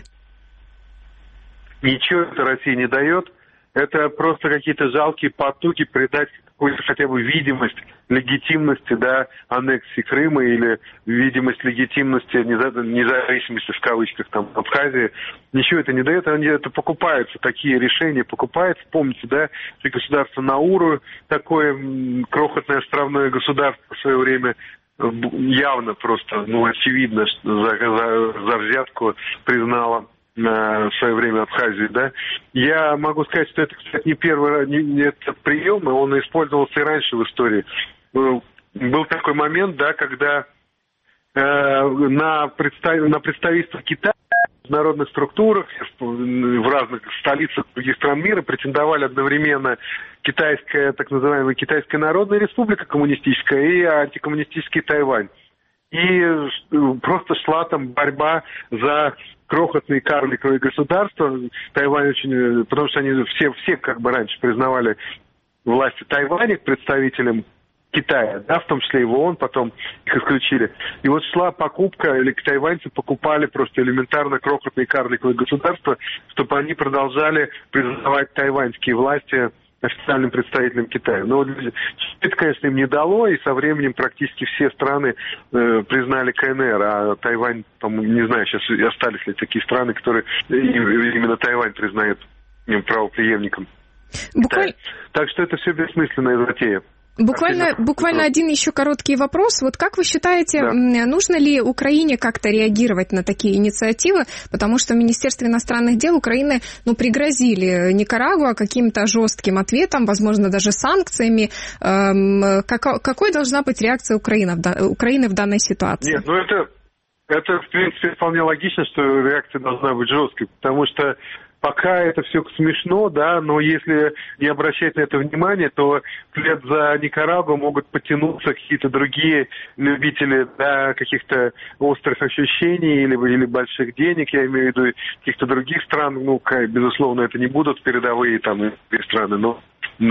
Ничего это России не дает. Это просто какие-то жалкие потуги придать какую-то хотя бы видимость легитимности, да, аннексии Крыма или видимость легитимности независимости в кавычках там Абхазии. Ничего это не дает, они это покупаются, такие решения покупаются. Помните, да, что государство Науру, такое крохотное островное государство в свое время явно просто, ну, очевидно, что за, за, за взятку признало в свое время Абхазии, да. Я могу сказать, что это, кстати, не первый не, не этот прием, он использовался и раньше в истории. Был такой момент, да, когда э, на, представ... на представительство Китая в международных структурах в разных столицах других стран мира претендовали одновременно китайская, так называемая Китайская Народная Республика коммунистическая и антикоммунистический Тайвань. И просто шла там борьба за крохотные карликовые государства. Тайвань очень... Потому что они все, все как бы раньше признавали власти Тайваня представителям Китая, да, в том числе и в ООН, потом их исключили. И вот шла покупка, или тайваньцы покупали просто элементарно крохотные карликовые государства, чтобы они продолжали признавать тайваньские власти официальным представителем Китая. Но это, конечно, им не дало, и со временем практически все страны э, признали КНР, а Тайвань, по-моему, не знаю, сейчас остались ли такие страны, которые именно Тайвань признают правопреемником Буквально... Китая. Так что это все бессмысленная затея. Буквально, буквально один еще короткий вопрос. Вот как вы считаете, да. нужно ли Украине как-то реагировать на такие инициативы? Потому что в Министерстве иностранных дел Украины, ну, пригрозили Никарагуа каким-то жестким ответом, возможно, даже санкциями. Эм, как, какой должна быть реакция Украины, Украины в данной ситуации? Нет, ну это, это, в принципе, вполне логично, что реакция должна быть жесткой, потому что пока это все смешно, да, но если не обращать на это внимание, то вслед за Никарагуа могут потянуться какие-то другие любители, да, каких-то острых ощущений или, или больших денег, я имею в виду каких-то других стран, ну, безусловно, это не будут передовые там страны, но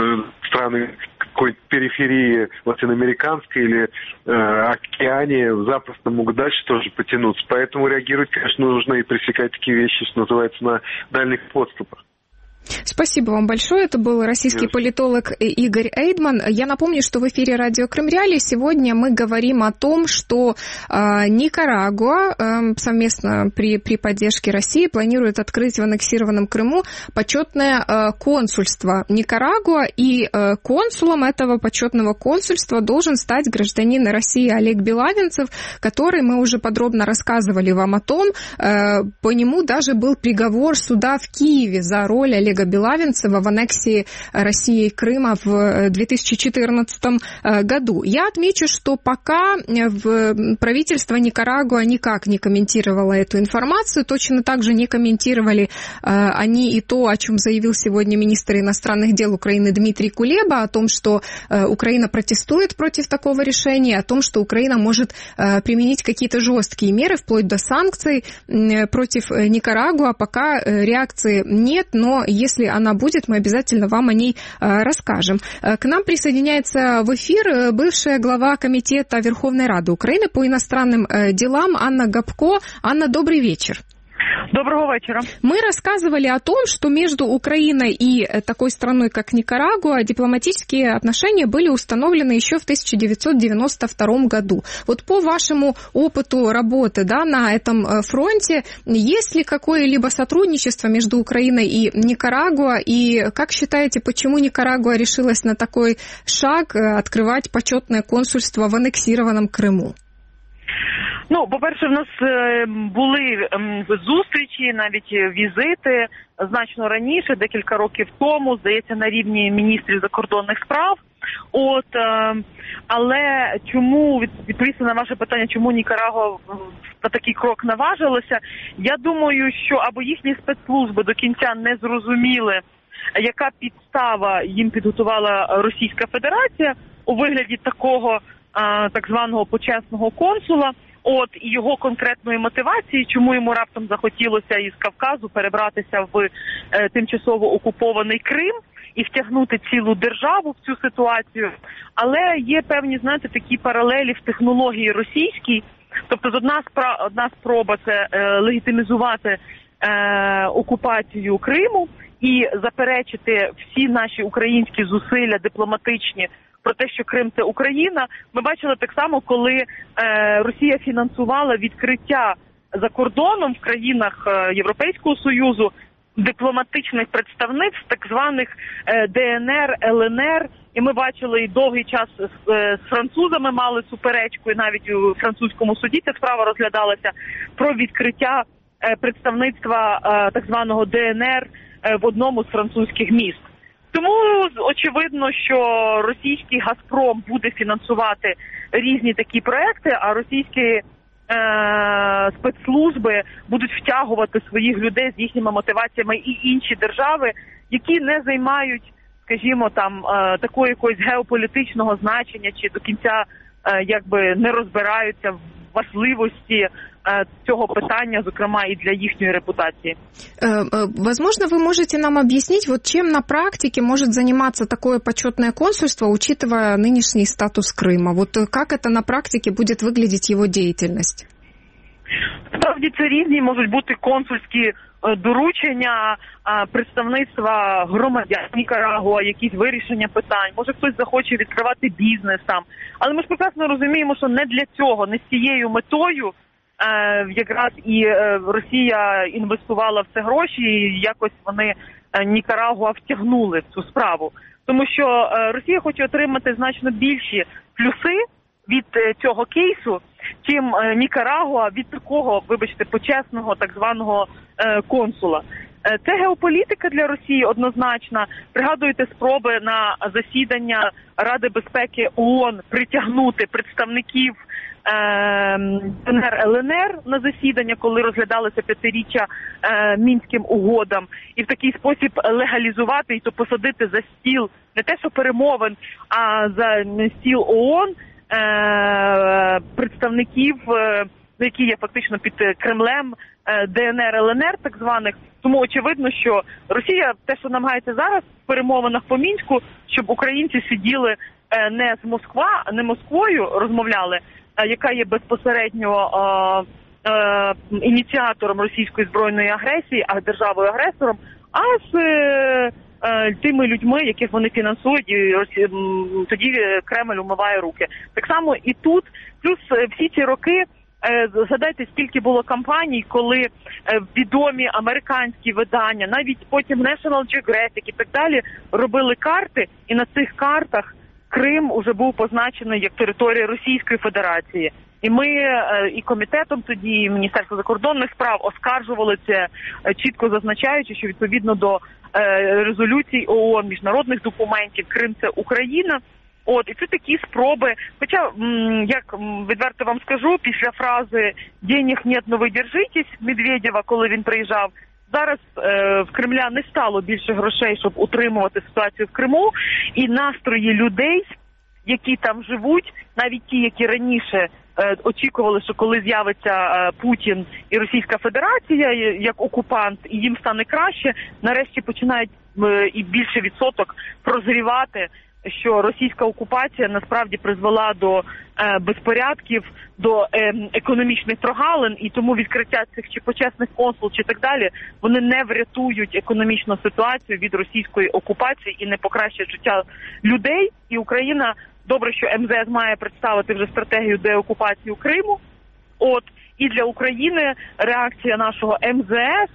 страны какой-то периферии латиноамериканской или э, океане запросто могут дальше тоже потянуться. Поэтому реагировать, конечно, нужно и пресекать такие вещи, что называется, на дальних подступах. Спасибо вам большое. Это был российский Yes. политолог Игорь Эйдман. Я напомню, что в эфире радио Крым Реалии сегодня мы говорим о том, что э, Никарагуа э, совместно при, при поддержке России планирует открыть в аннексированном Крыму почетное э, консульство Никарагуа, и э, консулом этого почетного консульства должен стать гражданин России Олег Белавинцев, который, мы уже подробно рассказывали вам о том, э, по нему даже был приговор суда в Киеве за роль Олега Белавинцева в аннексии России и Крыма в две тысячи четырнадцатом году. Я отмечу, что пока в правительство Никарагуа никак не комментировало эту информацию, точно так же не комментировали они и то, о чем заявил сегодня министр иностранных дел Украины Дмитрий Кулеба, о том, что Украина протестует против такого решения, о том, что Украина может применить какие-то жесткие меры, вплоть до санкций против Никарагуа. Пока реакции нет, но если если она будет, мы обязательно вам о ней расскажем. К нам присоединяется в эфир бывшая глава Комитета Верховной Рады Украины по иностранным делам Анна Гопко. Анна, добрый вечер. Доброго вечера. Мы рассказывали о том, что между Украиной и такой страной, как Никарагуа, дипломатические отношения были установлены еще в тысяча девятьсот девяносто втором году. Вот по вашему опыту работы, да, на этом фронте, есть ли какое-либо сотрудничество между Украиной и Никарагуа? И как считаете, почему Никарагуа решилась на такой шаг открывать почетное консульство в аннексированном Криму? Ну, по-перше, в нас були зустрічі, навіть візити значно раніше, декілька років тому, здається, на рівні міністрів закордонних справ. От, але чому, відповісти на ваше питання, чому Нікарагуа на такий крок наважилося, я думаю, що або їхні спецслужби до кінця не зрозуміли, яка підстава їм підготувала Російська Федерація у вигляді такого так званого почесного консула, от, і його конкретної мотивації, чому йому раптом захотілося із Кавказу перебратися в е, тимчасово окупований Крим і втягнути цілу державу в цю ситуацію. Але є певні, знаєте, такі паралелі в технології російській. Тобто одна, спра, одна спроба – це е, легітимізувати е, окупацію Криму і заперечити всі наші українські зусилля дипломатичні про те, що Крим – це Україна. Ми бачили так само, коли е, Росія фінансувала відкриття за кордоном в країнах е, Європейського Союзу дипломатичних представництв, так званих е, Де Ен Ер, Ел Ен Ер. І ми бачили і довгий час з, е, з французами мали суперечку, і навіть у французькому суді ця справа розглядалася, про відкриття е, представництва е, так званого Де Ен Ер е, в одному з французьких міст. Тому очевидно, що російський «Газпром» буде фінансувати різні такі проекти, а російські е, спецслужби будуть втягувати своїх людей з їхніми мотиваціями і інші держави, які не займають, скажімо, там е, такого якогось геополітичного значення чи до кінця е, якби не розбираються в важливості цього питання, зокрема, и для їхньої репутации. Возможно, вы можете нам объяснить, вот чем на практике может заниматься такое почетное консульство, учитывая нынешний статус Крыма? Вот как это на практике будет выглядеть его деятельность? Справді, це різні можуть бути консульські доручення, представництва громадян Нікарагуа, якісь вирішення питань. Може, хтось захоче відкривати бізнес там. Але ми ж прекрасно розуміємо, що не для цього, не з цією метою якраз і Росія інвестувала в це гроші, і якось вони Нікарагуа втягнули в цю справу. Тому що Росія хоче отримати значно більші плюси від цього кейсу, чим Нікарагуа від такого, вибачте, почесного так званого консула. Це геополітика для Росії однозначно. Пригадуєте спроби на засідання Ради безпеки ООН притягнути представників Де Ен Ер, Ел Ен Ер на засідання, коли розглядалося п'ятиріччя е, Мінським угодам, і в такий спосіб легалізувати і то посадити за стіл не те, що перемовин, а за стіл ООН е, представників, е, які є фактично під Кремлем, е, Де Ен Ер, Ел Ен Ер так званих. Тому очевидно, що Росія те, що намагається зараз в перемовинах по Мінську, щоб українці сиділи е, не з Москва, не Москвою розмовляли, яка є безпосередньо е, е, ініціатором російської збройної агресії, а державою-агресором, а з е, е, тими людьми, яких вони фінансують, і Росі... тоді Кремль умиває руки. Так само і тут, плюс всі ці роки, е, згадайте, скільки було кампаній, коли е, відомі американські видання, навіть потім National Geographic і так далі, робили карти, і на цих картах Крим уже був позначений як територія Російської Федерації. І ми і комітетом тоді, і Міністерство закордонних справ оскаржували це, чітко зазначаючи, що відповідно до резолюцій ООН, міжнародних документів, Крим – це Україна. От, і це такі спроби. Хоча, як відверто вам скажу, після фрази «денег нет, но ви держитесь» Медведєва, коли він приїжджав, зараз е, в Кремля не стало більше грошей, щоб утримувати ситуацію в Криму, і настрої людей, які там живуть, навіть ті, які раніше очікували, що коли з'явиться Путін і Російська Федерація як окупант, і їм стане краще, нарешті починають і більше відсоток прозрівати, що російська окупація насправді призвела до е, безпорядків, до е, економічних прогалин, і тому відкриття цих чи почесних консул, чи так далі, вони не врятують економічну ситуацію від російської окупації і не покращать життя людей. І Україна, добре, що ем зе ес має представити вже стратегію деокупації Криму. От, і для України реакція нашого ем зе ес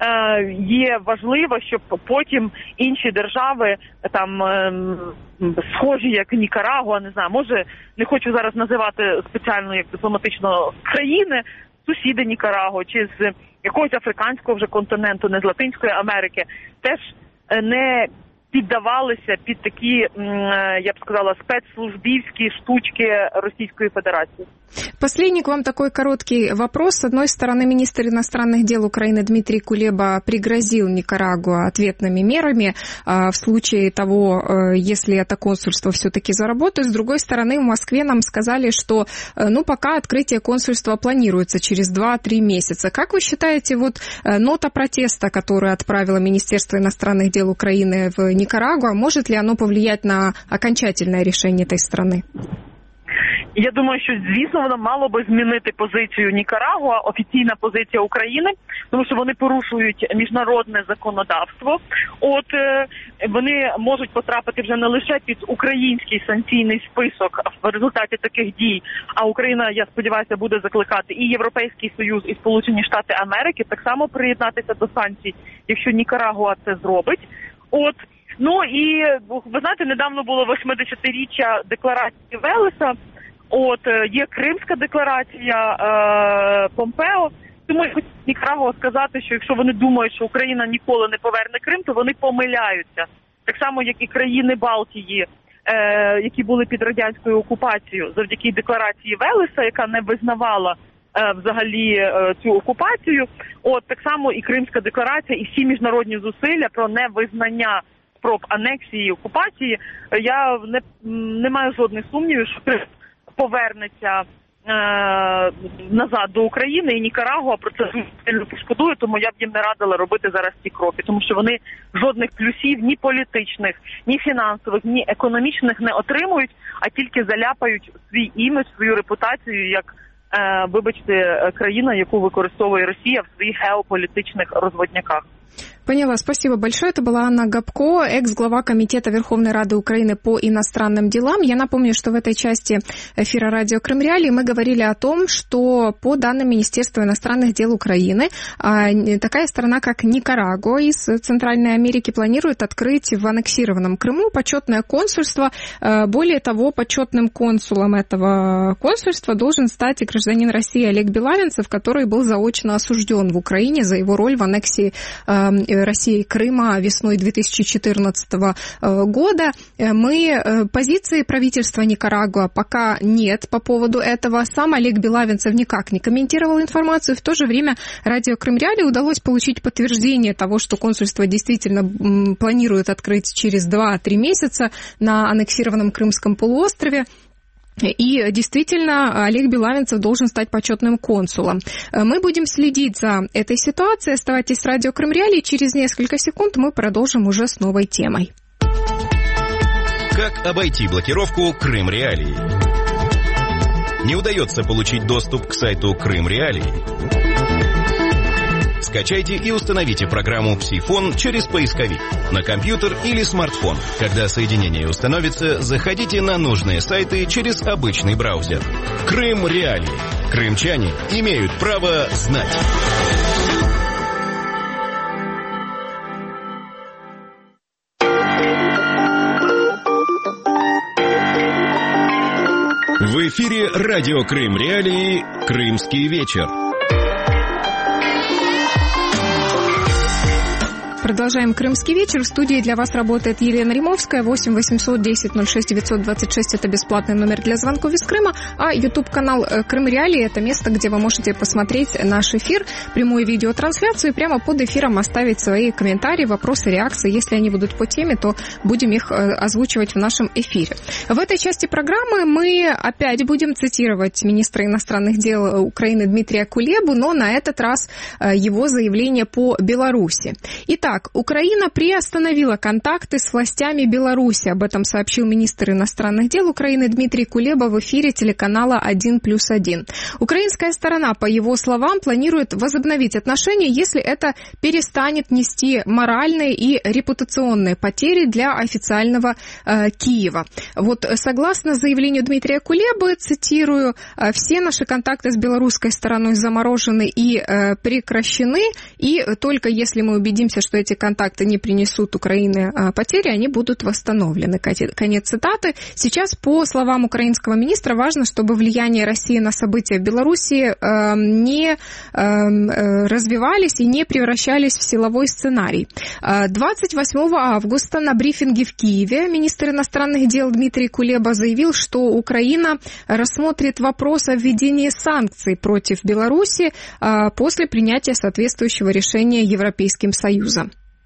є важливо, щоб потім інші держави, там, схожі як Нікарагуа, не знаю, може, не хочу зараз називати спеціально як дипломатично країни, сусіди Нікарагуа, чи з якогось африканського вже континенту, не з Латинської Америки, теж не піддавалися під такі, я б сказала, спецслужбівські штучки Російської Федерации. Последний к вам такой короткий вопрос. С одной стороны, министр иностранных дел Украины Дмитрий Кулеба пригрозил Никарагуа ответными мерами в случае того, если это консульство все-таки заработает. С другой стороны, в Москве нам сказали, что ну, пока открытие консульства планируется через два-три месяца. Как вы считаете, вот нота протеста, которую отправило Министерство иностранных дел Украины в Никарагуа, может ли оно повлиять на окончательное решение этой страны? Я думаю, що, звісно, воно мало би змінити позицію Нікарагуа, офіційна позиція України, тому що вони порушують міжнародне законодавство. От вони можуть потрапити вже не лише під український санкційний список в результаті таких дій, а Україна, я сподіваюся, буде закликати і Європейський Союз, і Сполучені Штати Америки так само приєднатися до санкцій, якщо Нікарагуа це зробить. От, ну і, ви знаєте, недавно було восьмидесятиріччя декларації Велеса. От, є Кримська декларація е, Помпео, тому я хочу Нікарагуа сказати, що якщо вони думають, що Україна ніколи не поверне Крим, то вони помиляються. Так само, як і країни Балтії, е, які були під радянською окупацією, завдяки декларації Велеса, яка не визнавала е, взагалі е, цю окупацію. От, так само і Кримська декларація, і всі міжнародні зусилля про невизнання спроб анексії і окупації, я не, не маю жодних сумнівів, що Крим повернеться е, назад до України, і Нікарагуа про це сильно пошкодує, тому я б їм не радила робити зараз ці кроки, тому що вони жодних плюсів ні політичних, ні фінансових, ні економічних не отримують, а тільки заляпають свій імідж, свою репутацію як, е, вибачте, країна, яку використовує Росія в своїх геополітичних розводняках. Поняла, спасибо большое. Это была Анна Гопко, экс-глава Комитета Верховной Рады Украины по иностранным делам. Я напомню, что в этой части эфира «Радио Крым Реалии» мы говорили о том, что по данным Министерства иностранных дел Украины, такая страна, как Никарагуа из Центральной Америки, планирует открыть в аннексированном Крыму почетное консульство. Более того, почетным консулом этого консульства должен стать и гражданин России Олег Белавинцев, который был заочно осужден в Украине за его роль в аннексии России Крыма весной две тысячи четырнадцатого года. Мы, позиции правительства Никарагуа пока нет по поводу этого. Сам Олег Белавинцев никак не комментировал информацию. В то же время радио Крым Реалии удалось получить подтверждение того, что консульство действительно планирует открыть через два-три месяца на аннексированном Крымском полуострове. И действительно, Олег Белавинцев должен стать почетным консулом. Мы будем следить за этой ситуацией. Оставайтесь с радио Крым Реалии. Через несколько секунд мы продолжим уже с новой темой. Как обойти блокировку Крым Реалии? Не удается получить доступ к сайту Крым Реалии? Скачайте и установите программу «Псифон» через поисковик на компьютер или смартфон. Когда соединение установится, заходите на нужные сайты через обычный браузер. Крым Реалии. Крымчане имеют право знать. В эфире радио Крым Реалии «Крымский вечер». Продолжаем «Крымский вечер». В студии для вас работает Елена Римовская. восемь восемьсот десять ноль шесть девятьсот двадцать шесть – это бесплатный номер для звонков из Крыма. А YouTube-канал «Крым Реалии» – это место, где вы можете посмотреть наш эфир, прямую видеотрансляцию, и прямо под эфиром оставить свои комментарии, вопросы, реакции. Если они будут по теме, то будем их озвучивать в нашем эфире. В этой части программы мы опять будем цитировать министра иностранных дел Украины Дмитрия Кулебу, но на этот раз его заявление по Беларуси. Итак, Так, Украина приостановила контакты с властями Беларуси. Об этом сообщил министр иностранных дел Украины Дмитрий Кулеба в эфире телеканала один плюс один. Украинская сторона, по его словам, планирует возобновить отношения, если это перестанет нести моральные и репутационные потери для официального э, Киева. Вот согласно заявлению Дмитрия Кулебы, цитирую, все наши контакты с белорусской стороной заморожены и э, прекращены, и только если мы убедимся, что эти контакты не принесут Украине потери, они будут восстановлены. Конец цитаты. Сейчас, по словам украинского министра, важно, чтобы влияние России на события в Беларуси не развивались и не превращались в силовой сценарий. двадцать восьмого августа на брифинге в Киеве министр иностранных дел Дмитрий Кулеба заявил, что Украина рассмотрит вопрос о введении санкций против Беларуси после принятия соответствующего решения Европейским Союзом.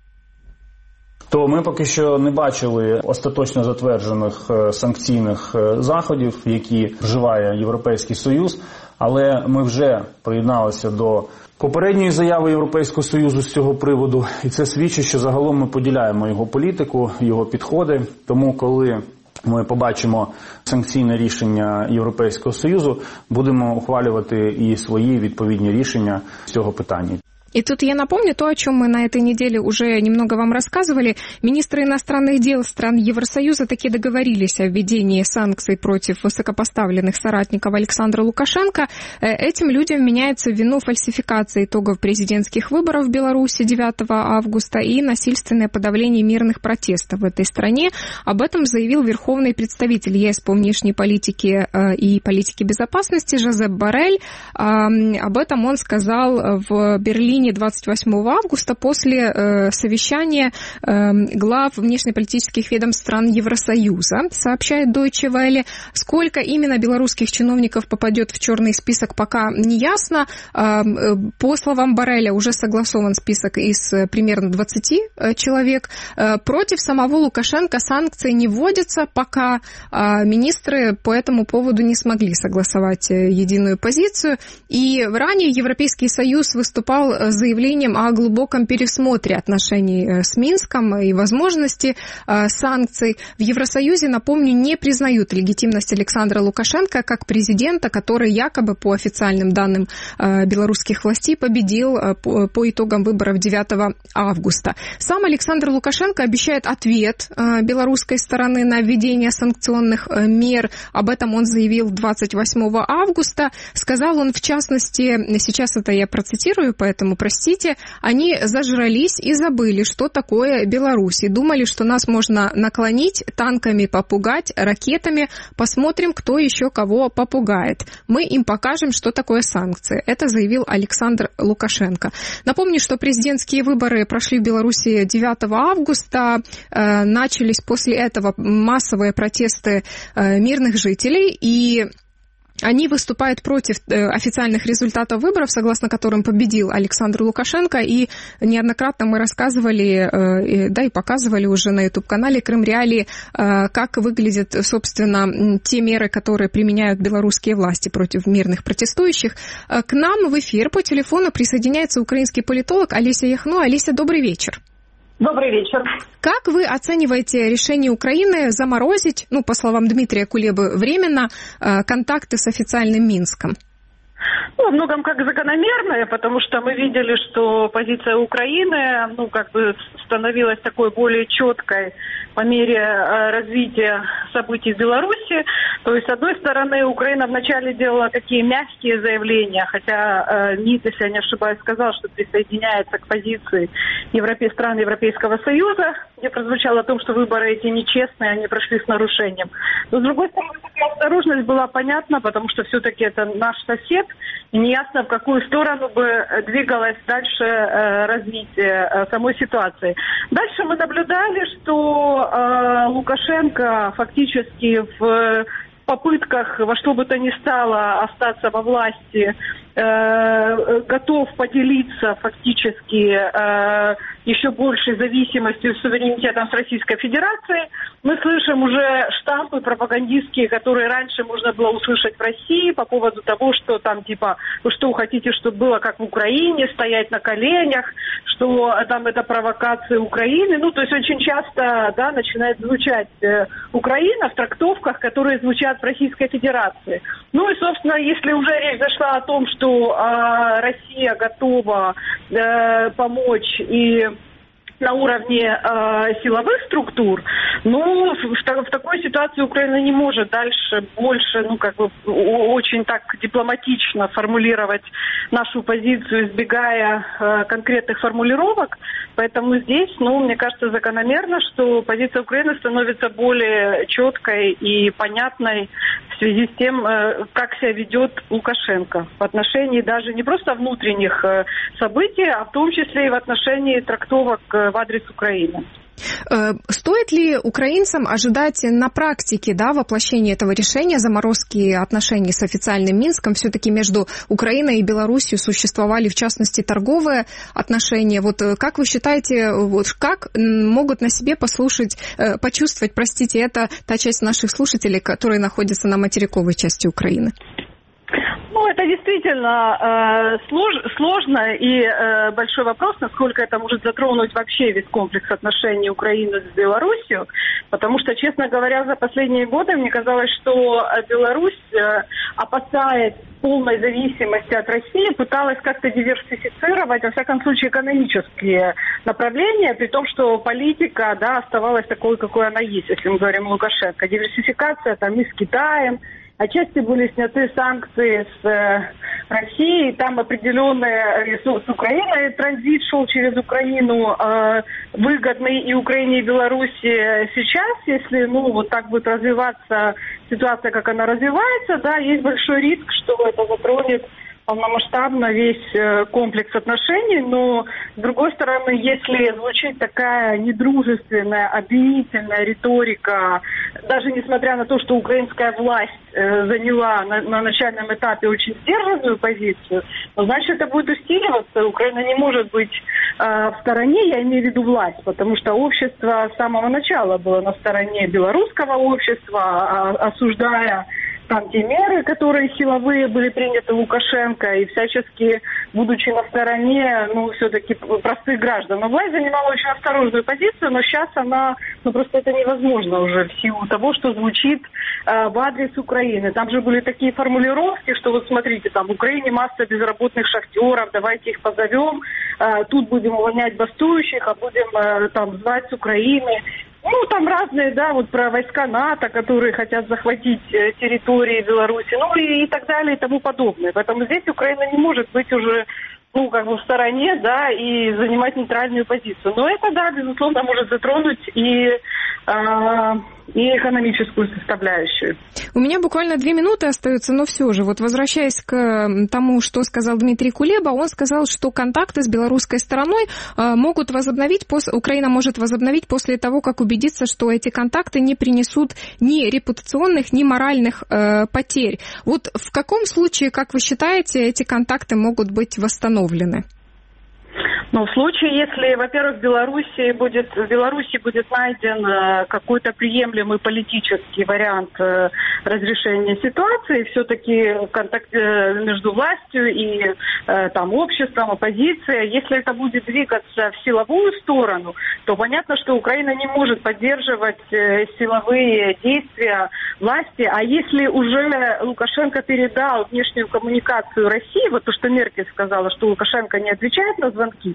То ми поки що не бачили остаточно затверджених санкційних заходів, які вживає Європейський Союз, але ми вже приєдналися до попередньої заяви Європейського Союзу з цього приводу, і це свідчить, що загалом ми поділяємо його політику, його підходи, тому коли ми побачимо санкційне рішення Європейського Союзу, будемо ухвалювати і свої відповідні рішення з цього питання. И тут я напомню то, о чем мы на этой неделе уже немного вам рассказывали. Министры иностранных дел стран Евросоюза таки договорились о введении санкций против высокопоставленных соратников Александра Лукашенко. Этим людям меняется в вину фальсификации итогов президентских выборов в Беларуси девятого августа и насильственное подавление мирных протестов в этой стране. Об этом заявил верховный представитель ЕС по внешней политике и политике безопасности Жозеп Боррель. Об этом он сказал в Берлине двадцать восьмого августа после э, совещания э, глав внешнеполитических ведомств стран Евросоюза, сообщает Deutsche Welle. Сколько именно белорусских чиновников попадет в черный список, пока не ясно. Э, по словам Борреля, уже согласован список из э, примерно двадцати э, человек. Э, против самого Лукашенко санкции не вводятся, пока э, министры по этому поводу не смогли согласовать э, единую позицию. И ранее Европейский Союз выступал с заявлением о глубоком пересмотре отношений с Минском и возможности санкций. В Евросоюзе, напомню, не признают легитимность Александра Лукашенко как президента, который якобы по официальным данным белорусских властей победил по итогам выборов девятого августа. Сам Александр Лукашенко обещает ответ белорусской стороны на введение санкционных мер. Об этом он заявил двадцать восьмого августа. Сказал он, в частности, сейчас это я процитирую, поэтому простите, они зажрались и забыли, что такое Беларусь. И думали, что нас можно наклонить, танками попугать, ракетами. Посмотрим, кто еще кого попугает. Мы им покажем, что такое санкции. Это заявил Александр Лукашенко. Напомню, что президентские выборы прошли в Беларуси девятого августа. Начались после этого массовые протесты мирных жителей, и они выступают против официальных результатов выборов, согласно которым победил Александр Лукашенко, и неоднократно мы рассказывали, да и показывали уже на YouTube-канале Крым Реалии, как выглядят, собственно, те меры, которые применяют белорусские власти против мирных протестующих. К нам в эфир по телефону присоединяется украинский политолог Олеся Яхно. Олеся, добрый вечер. Добрый вечер. Как вы оцениваете решение Украины заморозить, ну, по словам Дмитрия Кулебы, временно контакты с официальным Минском? Ну, во многом как закономерное, потому что мы видели, что позиция Украины, ну, как бы становилась такой более четкой по мере развития событий в Беларуси. То есть, с одной стороны, Украина вначале делала такие мягкие заявления, хотя МИД, если я не ошибаюсь, сказал, что присоединяется к позиции европей... стран Европейского Союза, где прозвучало о том, что выборы эти нечестные, они прошли с нарушением. Но, с другой стороны, такая осторожность была понятна, потому что все-таки это наш сосед, и неясно, в какую сторону бы двигалось дальше э, развитие э, самой ситуации. Дальше мы наблюдали, что э, Лукашенко фактически в попытках во что бы то ни стало остаться во власти, э, готов поделиться фактически э, еще большей зависимостью и суверенитетом с Российской Федерацией. Мы слышим уже штампы пропагандистские, которые раньше можно было услышать в России по поводу того, что там типа, вы что хотите, чтобы было как в Украине, стоять на коленях, что там это провокация Украины. Ну, то есть очень часто, да, начинает звучать э, Украина в трактовках, которые звучат в Российской Федерации. Ну и, собственно, если уже речь зашла о том, что э, Россия готова э, помочь и на уровне э, силовых структур, ну, в, в такой ситуации Украина не может дальше больше, ну, как бы, очень так дипломатично формулировать нашу позицию, избегая э, конкретных формулировок. Поэтому здесь, ну, мне кажется, закономерно, что позиция Украины становится более четкой и понятной в связи с тем, э, как себя ведет Лукашенко в отношении даже не просто внутренних э, событий, а в том числе и в отношении трактовок э, в адрес Украины. Стоит ли украинцам ожидать на практике, да, воплощения этого решения, заморозки отношений с официальным Минском? Все-таки между Украиной и Беларусью существовали, в частности, торговые отношения. Вот как вы считаете, вот как могут на себе послушать, почувствовать, простите, это та часть наших слушателей, которые находятся на материковой части Украины? Ну, это действительно э, слож, сложно и э, большой вопрос, насколько это может затронуть вообще весь комплекс отношений Украины с Беларусью, потому что, честно говоря, за последние годы мне казалось, что Беларусь, э, опасаясь полной зависимости от России, пыталась как-то диверсифицировать, во всяком случае, экономические направления, при том, что политика, да, оставалась такой, какой она есть, если мы говорим о Лукашенко. Диверсификация там и с Китаем, отчасти были сняты санкции с э, Россией, там определенные с, с Украиной транзит шел через Украину, э, выгодный и Украине, и Беларуси. Сейчас, если, ну, вот так будет развиваться ситуация, как она развивается, да, есть большой риск, что это затронет полномасштабно весь э, комплекс отношений, но, с другой стороны, если звучит такая недружественная, обвинительная риторика, даже несмотря на то, что украинская власть э, заняла на, на начальном этапе очень сдержанную позицию, но значит, это будет усиливаться. Украина не может быть э, в стороне, я имею в виду власть, потому что общество с самого начала было на стороне белорусского общества, а, осуждая там те меры, которые силовые были приняты Лукашенко, и всячески, будучи на стороне, ну, все-таки простых граждан. Но власть занимала очень осторожную позицию, но сейчас она, ну, просто это невозможно уже в силу того, что звучит э, в адрес Украины. Там же были такие формулировки, что вот смотрите, там в Украине масса безработных шахтеров, давайте их позовем, э, тут будем увольнять бастующих, а будем э, там звать с Украины. Ну, там разные, да, вот про войска НАТО, которые хотят захватить э, территории Беларуси, ну и, и так далее, и тому подобное. Поэтому здесь Украина не может быть уже, ну, как бы в стороне, да, и занимать нейтральную позицию. Но это, да, безусловно, может затронуть и, э, и экономическую составляющую. У меня буквально две минуты остаются, но все же, вот возвращаясь к тому, что сказал Дмитрий Кулеба, он сказал, что контакты с белорусской стороной э, могут возобновить, пос... Украина может возобновить после того, как убедится, что эти контакты не принесут ни репутационных, ни моральных э, потерь. Вот в каком случае, как вы считаете, эти контакты могут быть восстановлены? Ну, в случае, если, во-первых, в Беларуси будет, в Беларуси будет найден э, какой-то приемлемый политический вариант э, разрешения ситуации, все-таки контакт э, между властью и э, там, обществом, оппозицией, если это будет двигаться в силовую сторону, то понятно, что Украина не может поддерживать э, силовые действия власти, а если уже Лукашенко передал внешнюю коммуникацию России, вот то, что Меркель сказала, что Лукашенко не отвечает на звонки,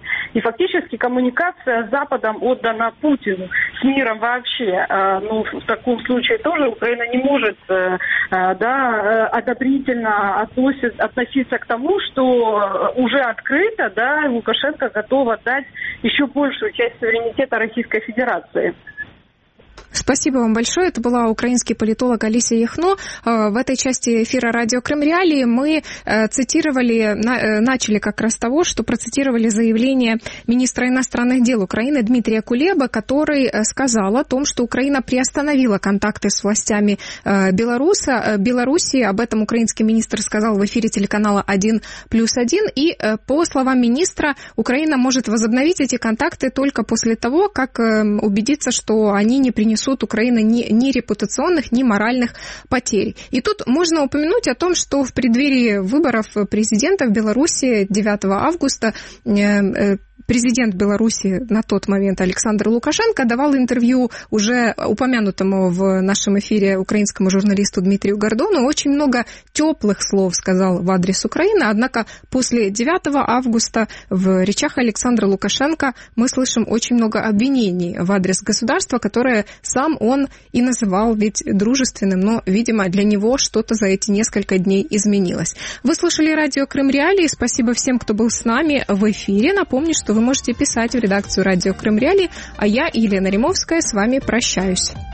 И фактически коммуникация с Западом отдана Путину, с миром вообще. Ну, в таком случае тоже Украина не может да, одобрительно относиться к тому, что уже открыто, да, Лукашенко готов отдать еще большую часть суверенитета Российской Федерации. Спасибо вам большое. Это была украинский политолог Алисия Яхно. В этой части эфира «Радио Крым Реалии» мы цитировали, начали как раз с того, что процитировали заявление министра иностранных дел Украины Дмитрия Кулебы, который сказал о том, что Украина приостановила контакты с властями Беларуса, Белоруссии. Об этом украинский министр сказал в эфире телеканала один плюс один. И, по словам министра, Украина может возобновить эти контакты только после того, как убедиться, что они не принесут несут Украина ни, ни репутационных, ни моральных потерь. И тут можно упомянуть о том, что в преддверии выборов президента в Беларуси девятого августа президент Беларуси на тот момент Александр Лукашенко давал интервью уже упомянутому в нашем эфире украинскому журналисту Дмитрию Гордону. Очень много теплых слов сказал в адрес Украины, однако после девятого августа в речах Александра Лукашенко мы слышим очень много обвинений в адрес государства, которое сам он и называл ведь дружественным, но, видимо, для него что-то за эти несколько дней изменилось. Вы слушали радио Крым Реалии. Спасибо всем, кто был с нами в эфире. Напомню, что вы можете писать в редакцию радио Крым Реалии, а я, Елена Римовская, с вами прощаюсь.